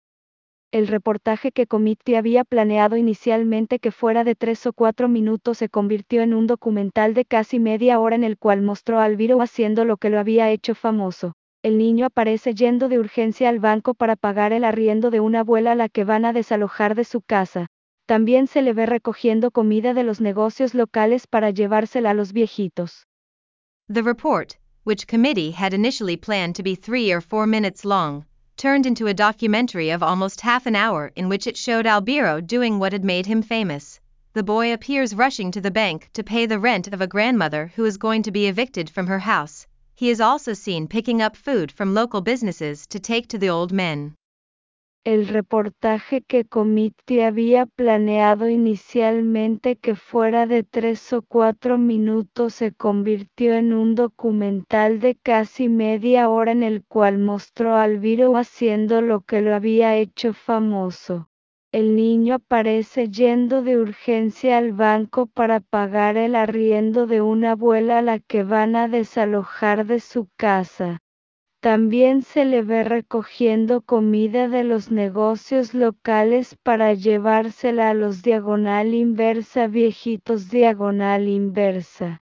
El reportaje que Committee había planeado inicialmente que fuera de tres o cuatro minutos se convirtió en un documental de casi media hora en el cual mostró a Albiro haciendo lo que lo había hecho famoso. El niño aparece yendo de urgencia al banco para pagar el arriendo de una abuela a la que van a desalojar de su casa. También se le ve recogiendo comida de los negocios locales para llevársela a los viejitos. The report, which Committee had initially planned to be three or four minutes long, turned into a documentary of almost half an hour in which it showed Albiro doing what had made him famous. The boy appears rushing to the bank to pay the rent of a grandmother who is going to be evicted from her house. He is also seen picking up food from local businesses to take to the old men. El reportaje que Committee había planeado inicialmente que fuera de tres o cuatro minutos se convirtió en un documental de casi media hora en el cual mostró a Albiro haciendo lo que lo había hecho famoso. El niño aparece yendo de urgencia al banco para pagar el arriendo de una abuela a la que van a desalojar de su casa. También se le ve recogiendo comida de los negocios locales para llevársela a los diagonal inversa viejitos diagonal inversa.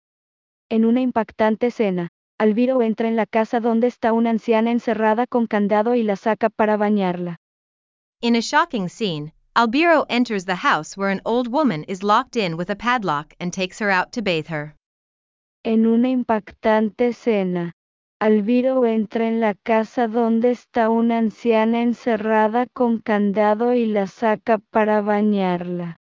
En una impactante escena, Albiro entra en la casa donde está una anciana encerrada con candado y la saca para bañarla. In a shocking scene, Albiro enters the house where an old woman is locked in with a padlock and takes her out to bathe her. En una impactante escena, Albiro entra en la casa donde está una anciana encerrada con candado y la saca para bañarla.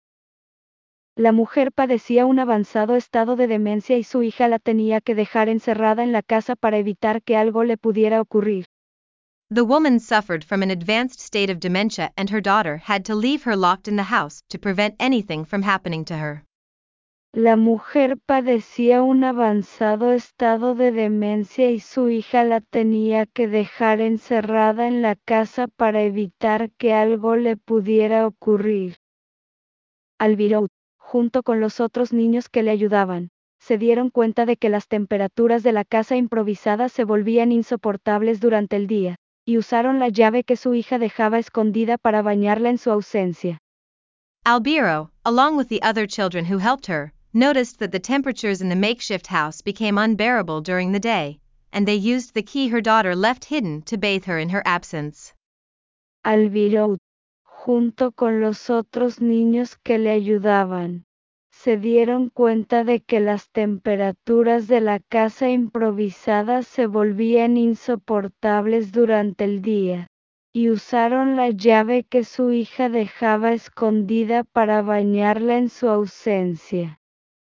La mujer padecía un avanzado estado de demencia y su hija la tenía que dejar encerrada en la casa para evitar que algo le pudiera ocurrir. The woman suffered from an advanced state of dementia and her daughter had to leave her locked in the house to prevent anything from happening to her. La mujer padecía un avanzado estado de demencia y su hija la tenía que dejar encerrada en la casa para evitar que algo le pudiera ocurrir. Albiro, junto con los otros niños que le ayudaban, se dieron cuenta de que las temperaturas de la casa improvisada se volvían insoportables durante el día, y usaron la llave que su hija dejaba escondida para bañarla en su ausencia. Albiro, along with the other children who helped her, noticed that the temperatures in the makeshift house became unbearable during the day, and they used the key her daughter left hidden to bathe her in her absence. Albiro, junto con los otros niños que le ayudaban, se dieron cuenta de que las temperaturas de la casa improvisada se volvían insoportables durante el día, y usaron la llave que su hija dejaba escondida para bañarla en su ausencia.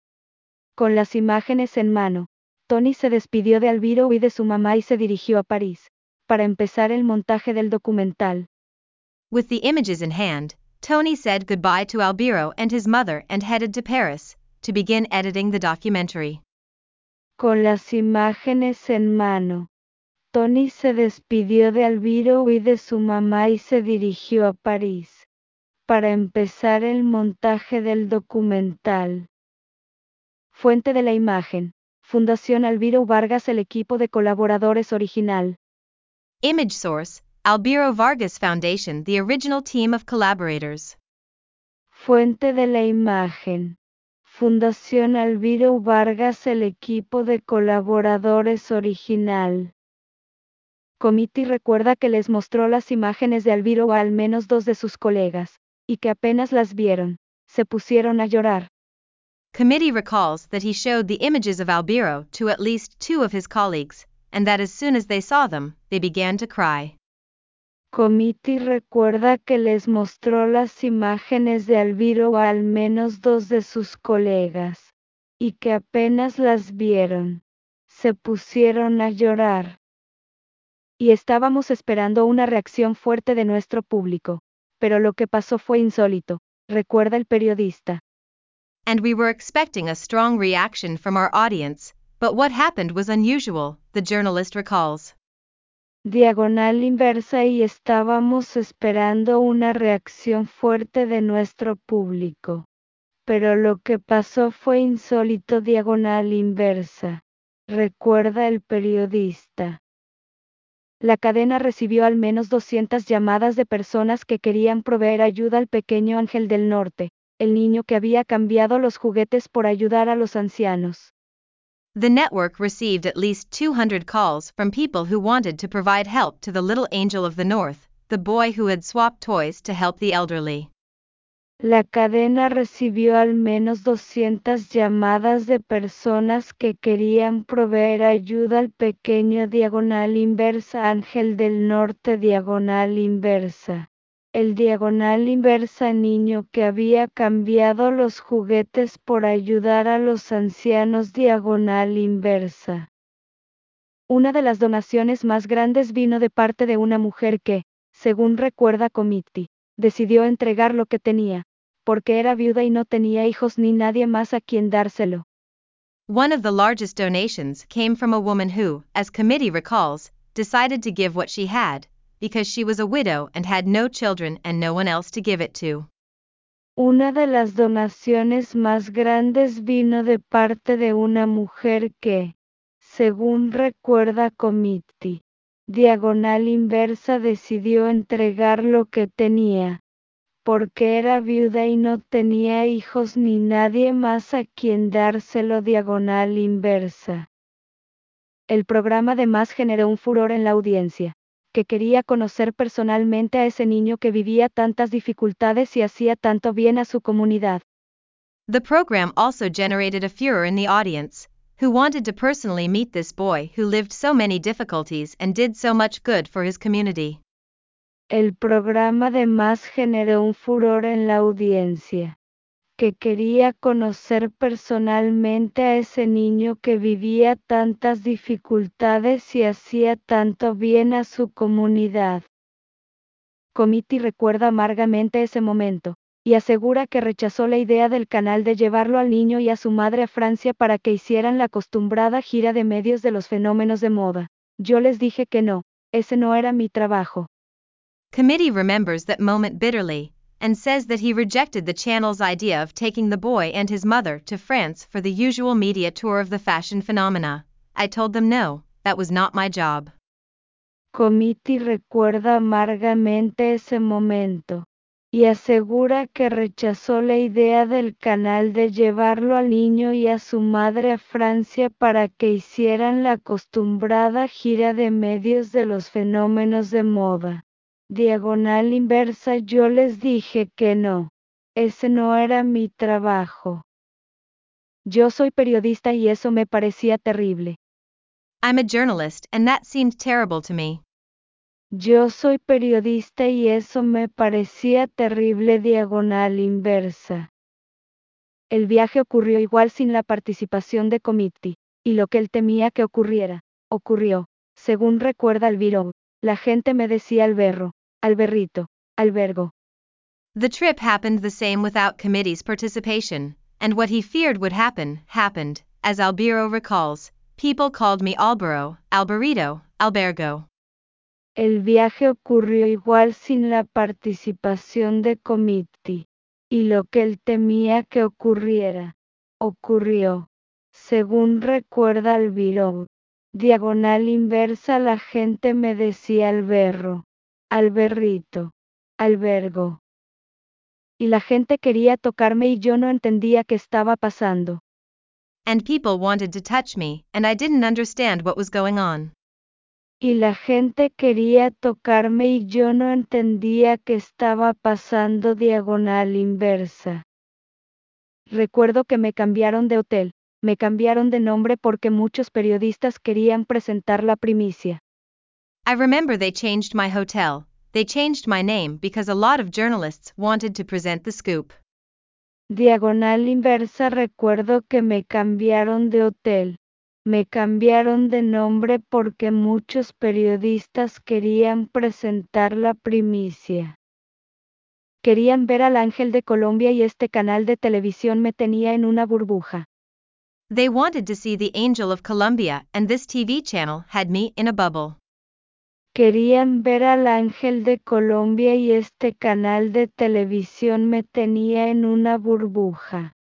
Con las imágenes en mano, Tony se despidió de Albiro y de su mamá y se dirigió a París, para empezar el montaje del documental. With the images in hand, Tony said goodbye to Albiro and his mother and headed to Paris, to begin editing the documentary. Con las imágenes en mano, Tony se despidió de Albiro y de su mamá y se dirigió a París, para empezar el montaje del documental. Fuente de la imagen: Fundación Albiro Vargas. El equipo de colaboradores original. Image source: Albiro Vargas Foundation. The original team of collaborators. Fuente de la imagen: Fundación Albiro Vargas. El equipo de colaboradores original. Committee recuerda que les mostró las imágenes de Albiro a al menos dos de sus colegas, y que apenas las vieron, se pusieron a llorar. Committee recalls that he showed the images of Albiro to at least two of his colleagues, and that as soon as they saw them, they began to cry. Committee recuerda que les mostró las imágenes de Albiro a al menos dos de sus colegas, y que apenas las vieron, se pusieron a llorar. Y estábamos esperando una reacción fuerte de nuestro público, pero lo que pasó fue insólito, recuerda el periodista. And we were expecting a strong reaction from our audience, but what happened was unusual, the journalist recalls. Diagonal inversa y estábamos esperando una reacción fuerte de nuestro público, pero lo que pasó fue insólito diagonal inversa, recuerda el periodista. La cadena recibió al menos doscientas llamadas de personas que querían proveer ayuda al pequeño Ángel del Norte, el niño que había cambiado los juguetes por ayudar a los ancianos. The network received at least two hundred calls from people who wanted to provide help to the little angel of the north, the boy who had swapped toys to help the elderly. La cadena recibió al menos doscientas llamadas de personas que querían proveer ayuda al pequeño diagonal inversa Ángel del Norte diagonal inversa. El diagonal inversa niño que había cambiado los juguetes por ayudar a los ancianos diagonal inversa. Una de las donaciones más grandes vino de parte de una mujer que, según recuerda Committee, decidió entregar lo que tenía, porque era viuda y no tenía hijos ni nadie más a quien dárselo. One of the largest donations came from a woman who, as committee recalls, decided to give what she had, because she was a widow and had no children and no one else to give it to. Una de las donaciones más grandes vino de parte de una mujer que, según recuerda Committee, diagonal inversa decidió entregar lo que tenía, porque era viuda y no tenía hijos ni nadie más a quien dárselo diagonal inversa. El programa además generó un furor en la audiencia, que quería conocer personalmente a ese niño que vivía tantas dificultades y hacía tanto bien a su comunidad. The program also generated a furor in the audience, who wanted to personally meet this boy who lived so many difficulties and did so much good for his community. El programa además generó un furor en la audiencia, que quería conocer personalmente a ese niño que vivía tantas dificultades y hacía tanto bien a su comunidad. Committee recuerda amargamente ese momento, y asegura que rechazó la idea del canal de llevarlo al niño y a su madre a Francia para que hicieran la acostumbrada gira de medios de los fenómenos de moda. Yo les dije que no, ese no era mi trabajo. Committee remembers that moment bitterly, and says that he rejected the channel's idea of taking the boy and his mother to France for the usual media tour of the fashion phenomena. I told them no, that was not my job. Committee recuerda amargamente ese momento, y asegura que rechazó la idea del canal de llevarlo al niño y a su madre a Francia para que hicieran la acostumbrada gira de medios de los fenómenos de moda. Diagonal inversa yo les dije que no, ese no era mi trabajo. Yo soy periodista y eso me parecía terrible. I'm a journalist and that seemed terrible to me. Yo soy periodista y eso me parecía terrible diagonal inversa. El viaje ocurrió igual sin la participación de Committee, y lo que él temía que ocurriera, ocurrió, según recuerda Alviro. La gente me decía alberro, alberrito, albergo. The trip happened the same without committee's participation, and what he feared would happen, happened, as Albiro recalls. People called me Albero, Alberito, Albergo. El viaje ocurrió igual sin la participación de Committee, y lo que él temía que ocurriera, ocurrió, según recuerda Alviro. Diagonal inversa la gente me decía alberro, alberrito, albergo. Y la gente quería tocarme y yo no entendía qué estaba pasando. And people wanted to touch me, and I didn't understand what was going on. Y la gente quería tocarme y yo no entendía qué estaba pasando diagonal inversa. Recuerdo que me cambiaron de hotel, me cambiaron de nombre porque muchos periodistas querían presentar la primicia. I remember they changed my hotel, they changed my name because a lot of journalists wanted to present the scoop. Diagonal inversa recuerdo que me cambiaron de hotel. Me cambiaron de nombre porque muchos periodistas querían presentar la primicia. Querían ver al Ángel de Colombia y este canal de televisión me tenía en una burbuja. They wanted to see the Angel of Colombia and this T V channel had me in a bubble. Querían ver al Ángel de Colombia y este canal de televisión me tenía en una burbuja.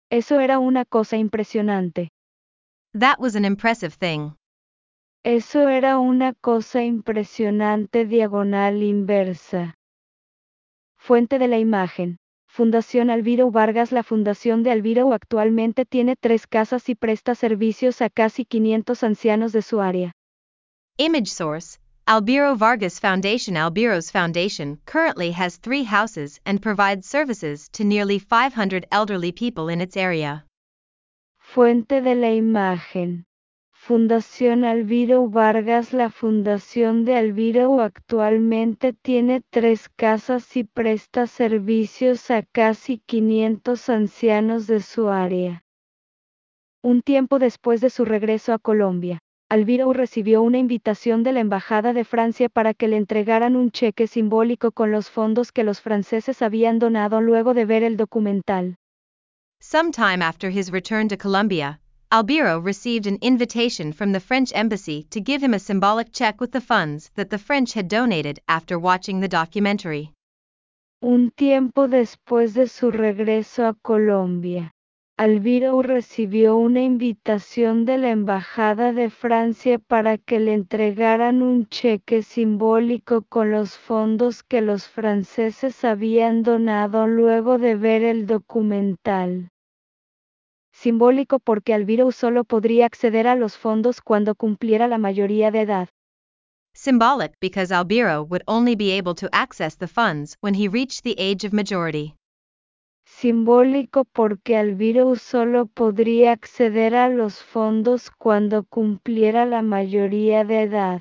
Eso era una cosa impresionante. That was an impressive thing. Eso era una cosa impresionante diagonal inversa. Fuente de la imagen. Fundación Alviro Vargas. La Fundación de Alviro actualmente tiene tres casas y presta servicios a casi quinientos ancianos de su área. Image source, Albiro Vargas Foundation. Albiro's foundation currently has three houses and provides services to nearly five hundred elderly people in its area. Fuente de la imagen. Fundación Alviro Vargas. La Fundación de Alviro actualmente tiene tres casas y presta servicios a casi quinientos ancianos de su área. Un tiempo después de su regreso a Colombia, Alviro recibió una invitación de la Embajada de Francia para que le entregaran un cheque simbólico con los fondos que los franceses habían donado luego de ver el documental. Sometime after his return to Colombia, Albiro received an invitation from the French embassy to give him a symbolic check with the funds that the French had donated after watching the documentary. Un tiempo después de su regreso a Colombia, Alviro recibió una invitación de la Embajada de Francia para que le entregaran un cheque simbólico con los fondos que los franceses habían donado luego de ver el documental. Simbólico porque Alviro solo podría acceder a los fondos cuando cumpliera la mayoría de edad. Symbolic because Albiro would only be able to access the funds when he reached the age of majority. Simbólico porque Alviro solo podría acceder a los fondos cuando cumpliera la mayoría de edad.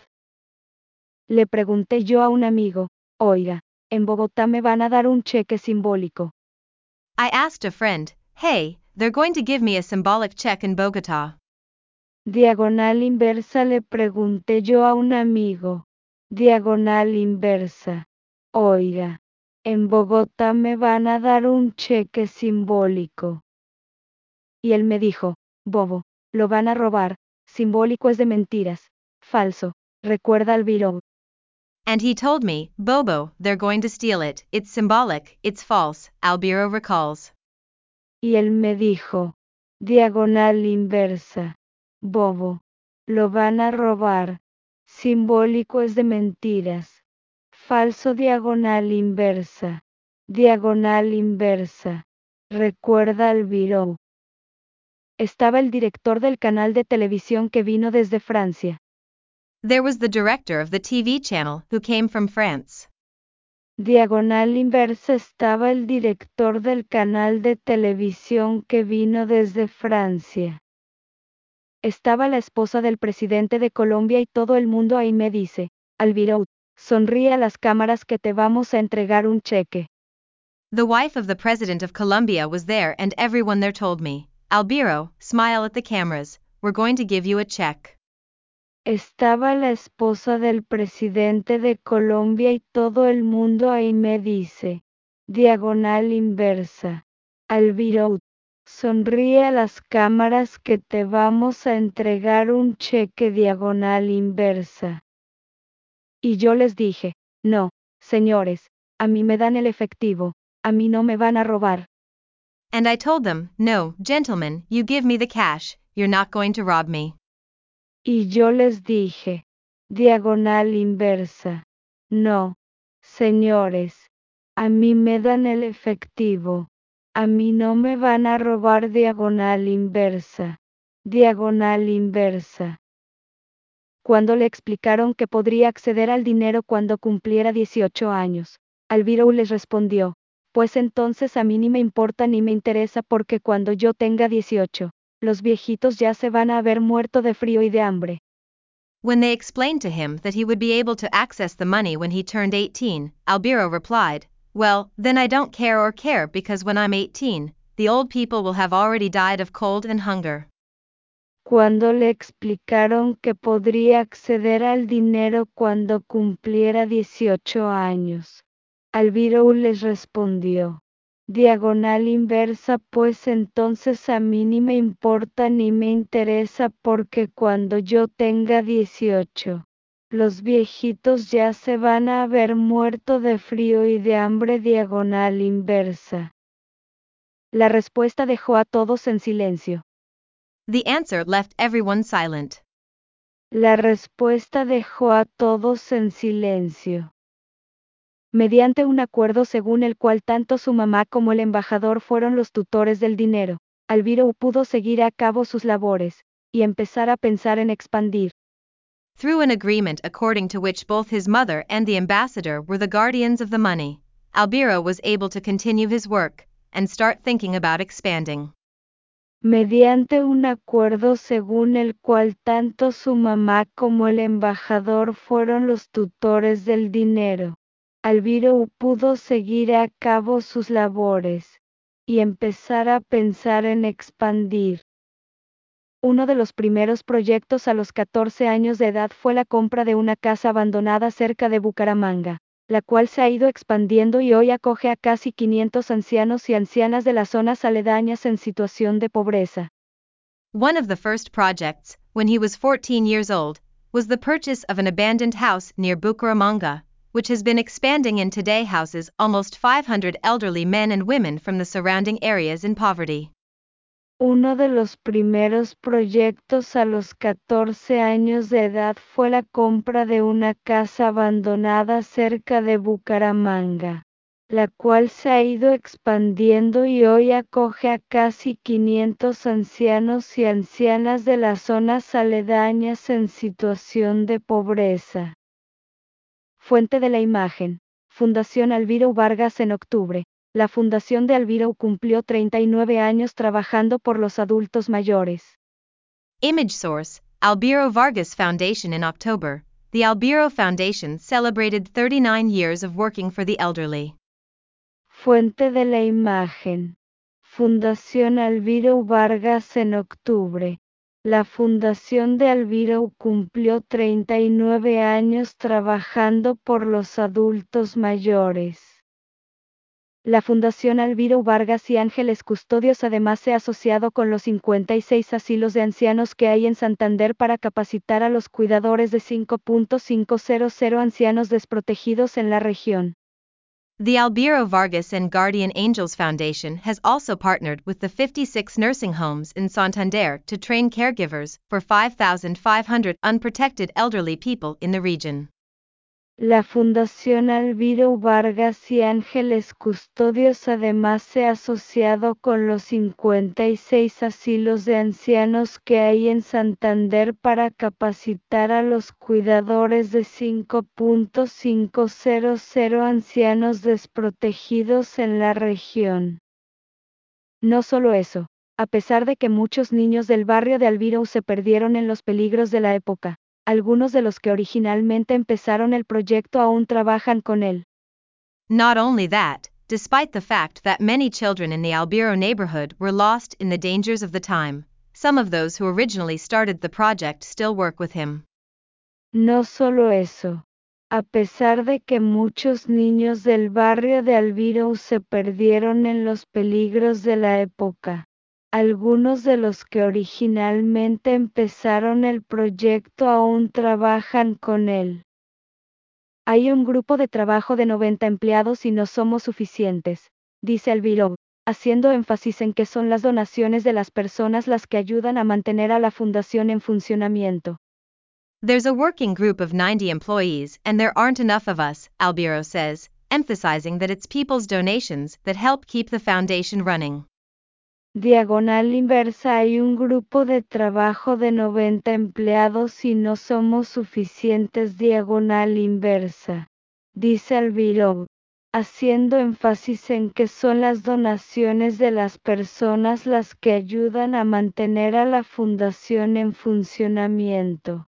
Le pregunté yo a un amigo, oiga, en Bogotá me van a dar un cheque simbólico. I asked a friend, hey, they're going to give me a symbolic check in Bogotá. Diagonal inversa le pregunté yo a un amigo. Diagonal inversa. Oiga, en Bogotá me van a dar un cheque simbólico. Y él me dijo, bobo, lo van a robar, simbólico es de mentiras, falso, recuerda Alviro. And he told me, Bobo, they're going to steal it, it's symbolic, it's false, Albiro recalls. Y él me dijo, diagonal inversa, bobo, lo van a robar, simbólico es de mentiras, falso diagonal inversa, diagonal inversa, recuerda Alviro. Estaba el director del canal de televisión que vino desde Francia. There was the director of the T V channel who came from France. Diagonal inversa estaba el director del canal de televisión que vino desde Francia. Estaba la esposa del presidente de Colombia y todo el mundo ahí me dice, Alviro, sonríe a las cámaras que te vamos a entregar un cheque. The wife of the president of Colombia was there and everyone there told me, Albiro, smile at the cameras, we're going to give you a check. Estaba la esposa del presidente de Colombia y todo el mundo ahí me dice, diagonal inversa, Alviro, sonríe a las cámaras que te vamos a entregar un cheque diagonal inversa. Y yo les dije, no, señores, a mí me dan el efectivo, a mí no me van a robar. And I told them, no, gentlemen, you give me the cash, you're not going to rob me. Y yo les dije, diagonal inversa, no, señores, a mí me dan el efectivo, a mí no me van a robar diagonal inversa, diagonal inversa. Cuando le explicaron que podría acceder al dinero cuando cumpliera dieciocho años, Alviro les respondió, pues entonces a mí ni me importa ni me interesa porque cuando yo tenga dieciocho, los viejitos ya se van a haber muerto de frío y de hambre. When they explained to him that he would be able to access the money when he turned eighteen, Albiro replied, well, then I don't care or care because when I'm eighteen, the old people will have already died of cold and hunger. Cuando le explicaron que podría acceder al dinero cuando cumpliera dieciocho años, Alviro les respondió, diagonal inversa pues entonces a mí ni me importa ni me interesa porque cuando yo tenga dieciocho, los viejitos ya se van a haber muerto de frío y de hambre diagonal inversa. La respuesta dejó a todos en silencio. The answer left everyone silent. La respuesta dejó a todos en silencio. Mediante un acuerdo según el cual tanto su mamá como el embajador fueron los tutores del dinero, Albiro pudo seguir a cabo sus labores, y empezar a pensar en expandir. Through an agreement according to which both his mother and the ambassador were the guardians of the money, Albiro was able to continue his work, and start thinking about expanding. Mediante un acuerdo según el cual tanto su mamá como el embajador fueron los tutores del dinero, Albiro pudo seguir a cabo sus labores, y empezar a pensar en expandir. Uno de los primeros proyectos a los catorce años de edad fue la compra de una casa abandonada cerca de Bucaramanga, la cual se ha ido expandiendo y hoy acoge a casi quinientos ancianos y ancianas de las zonas aledañas en situación de pobreza. One of the first projects, when he was fourteen years old, was the purchase of an abandoned house near Bucaramanga, which has been expanding and today houses almost five hundred elderly men and women from the surrounding areas in poverty. Uno de los primeros proyectos a los catorce años de edad fue la compra de una casa abandonada cerca de Bucaramanga, la cual se ha ido expandiendo y hoy acoge a casi quinientos ancianos y ancianas de las zonas aledañas en situación de pobreza. Fuente de la imagen: Fundación Albiro Vargas. En octubre, la Fundación de Albiro cumplió treinta y nueve años trabajando por los adultos mayores. Image source: Albiro Vargas Foundation. In October, the Albiro Foundation celebrated thirty-nine years of working for the elderly. Fuente de la imagen: Fundación Albiro Vargas. En octubre, la Fundación de Albiro cumplió treinta y nueve años trabajando por los adultos mayores. La Fundación Albiro Vargas y Ángeles Custodios además se ha asociado con los cincuenta y seis asilos de ancianos que hay en Santander para capacitar a los cuidadores de cinco punto quinientos ancianos desprotegidos en la región. The Albiro Vargas and Guardian Angels Foundation has also partnered with the fifty-six nursing homes in Santander to train caregivers for five thousand five hundred unprotected elderly people in the region. La Fundación Albiro Vargas y Ángeles Custodios además se ha asociado con los cincuenta y seis asilos de ancianos que hay en Santander para capacitar a los cuidadores de cinco punto quinientos ancianos desprotegidos en la región. No solo eso, a pesar de que muchos niños del barrio de Albiro se perdieron en los peligros de la época, algunos de los que originalmente empezaron el proyecto aún trabajan con él. Not only that, despite the fact that many children in the Albiro neighborhood were lost in the dangers of the time, some of those who originally started the project still work with him. No solo eso, a pesar de que muchos niños del barrio de Albiro se perdieron en los peligros de la época, algunos de los que originalmente empezaron el proyecto aún trabajan con él. Hay un grupo de trabajo de noventa empleados y no somos suficientes, dice Albiro, haciendo énfasis en que son las donaciones de las personas las que ayudan a mantener a la fundación en funcionamiento. There's a working group of ninety employees and there aren't enough of us, Albiro says, emphasizing that it's people's donations that help keep the foundation running. Diagonal inversa: hay un grupo de trabajo de noventa empleados y no somos suficientes. Diagonal inversa, dice Albiro, haciendo énfasis en que son las donaciones de las personas las que ayudan a mantener a la fundación en funcionamiento.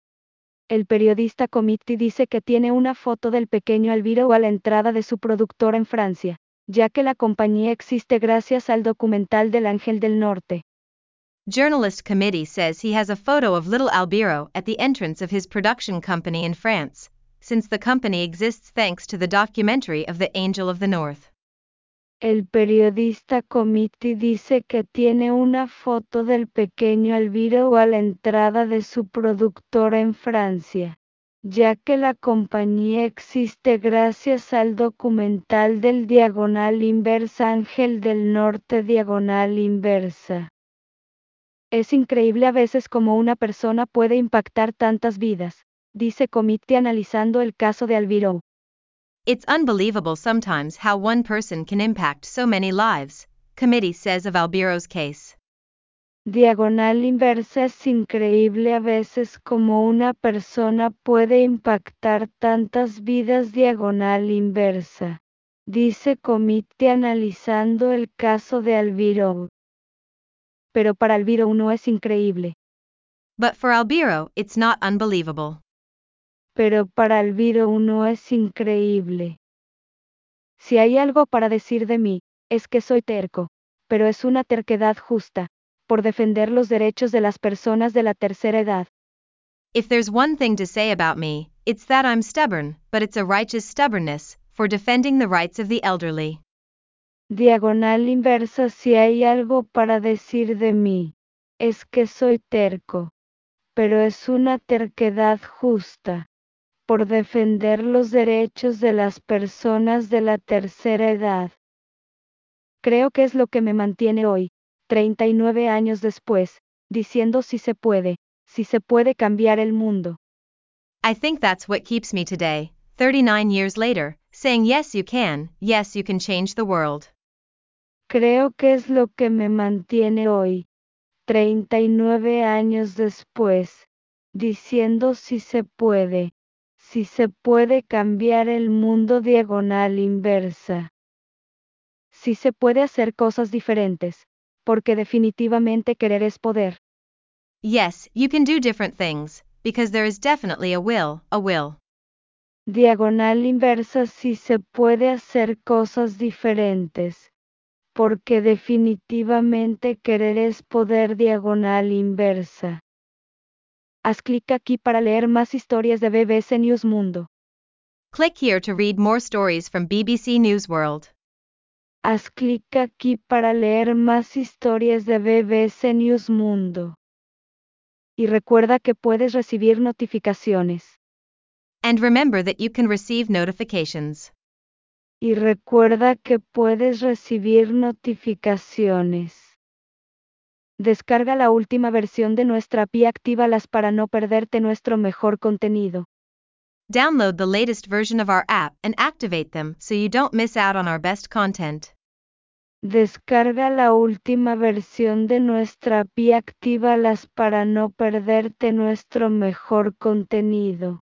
El periodista Comiti dice que tiene una foto del pequeño Albiro a la entrada de su productora en Francia, ya que la compañía existe gracias al documental del Ángel del Norte. Journalist Committee says he has a photo of little Albiro at the entrance of his production company in France, since the company exists thanks to the documentary of the Angel of the North. El periodista Comiti dice que tiene una foto del pequeño Albiro a la entrada de su productora en Francia, ya que la compañía existe gracias al documental del diagonal inversa Ángel del Norte diagonal inversa. Es increíble a veces cómo una persona puede impactar tantas vidas, dice Comité analizando el caso de Albiró. It's unbelievable sometimes how one person can impact so many lives, committee says of Albiro's case. Diagonal inversa es increíble a veces como una persona puede impactar tantas vidas diagonal inversa, dice Comité analizando el caso de Albiró. Pero para Albiró no es increíble. But for Albiro, it's not unbelievable. Pero para Albiró no es increíble. Si hay algo para decir de mí, es que soy terco, pero es una terquedad justa, por defender los derechos de las personas de la tercera edad. If there's one thing to say about me, it's that I'm stubborn, but it's a righteous stubbornness, for defending the rights of the elderly. Diagonal inversa. Si hay algo para decir de mí, es que soy terco, pero es una terquedad justa, por defender los derechos de las personas de la tercera edad. Creo que es lo que me mantiene hoy, treinta y nueve años después, diciendo si se puede, si se puede cambiar el mundo. I think that's what keeps me today, thirty-nine years later, saying yes you can, yes you can change the world. Creo que es lo que me mantiene hoy, treinta y nueve años después, diciendo si se puede, si se puede cambiar el mundo diagonal inversa. Si se puede hacer cosas diferentes, porque definitivamente querer es poder. Yes, you can do different things, because there is definitely a will, a will. Diagonal inversa. Si se puede hacer cosas diferentes, porque definitivamente querer es poder diagonal inversa. Haz clic aquí para leer más historias de B B C News Mundo. Click here to read more stories from B B C News World. Haz clic aquí para leer más historias de B B C News Mundo. Y recuerda que puedes recibir notificaciones. And remember that you can receive notifications. Y recuerda que puedes recibir notificaciones. Descarga la última versión de nuestra app y actívalas para no perderte nuestro mejor contenido. Download the latest version of our app and activate them so you don't miss out on our best content. Descarga la última versión de nuestra app y actívalas para no perderte nuestro mejor contenido.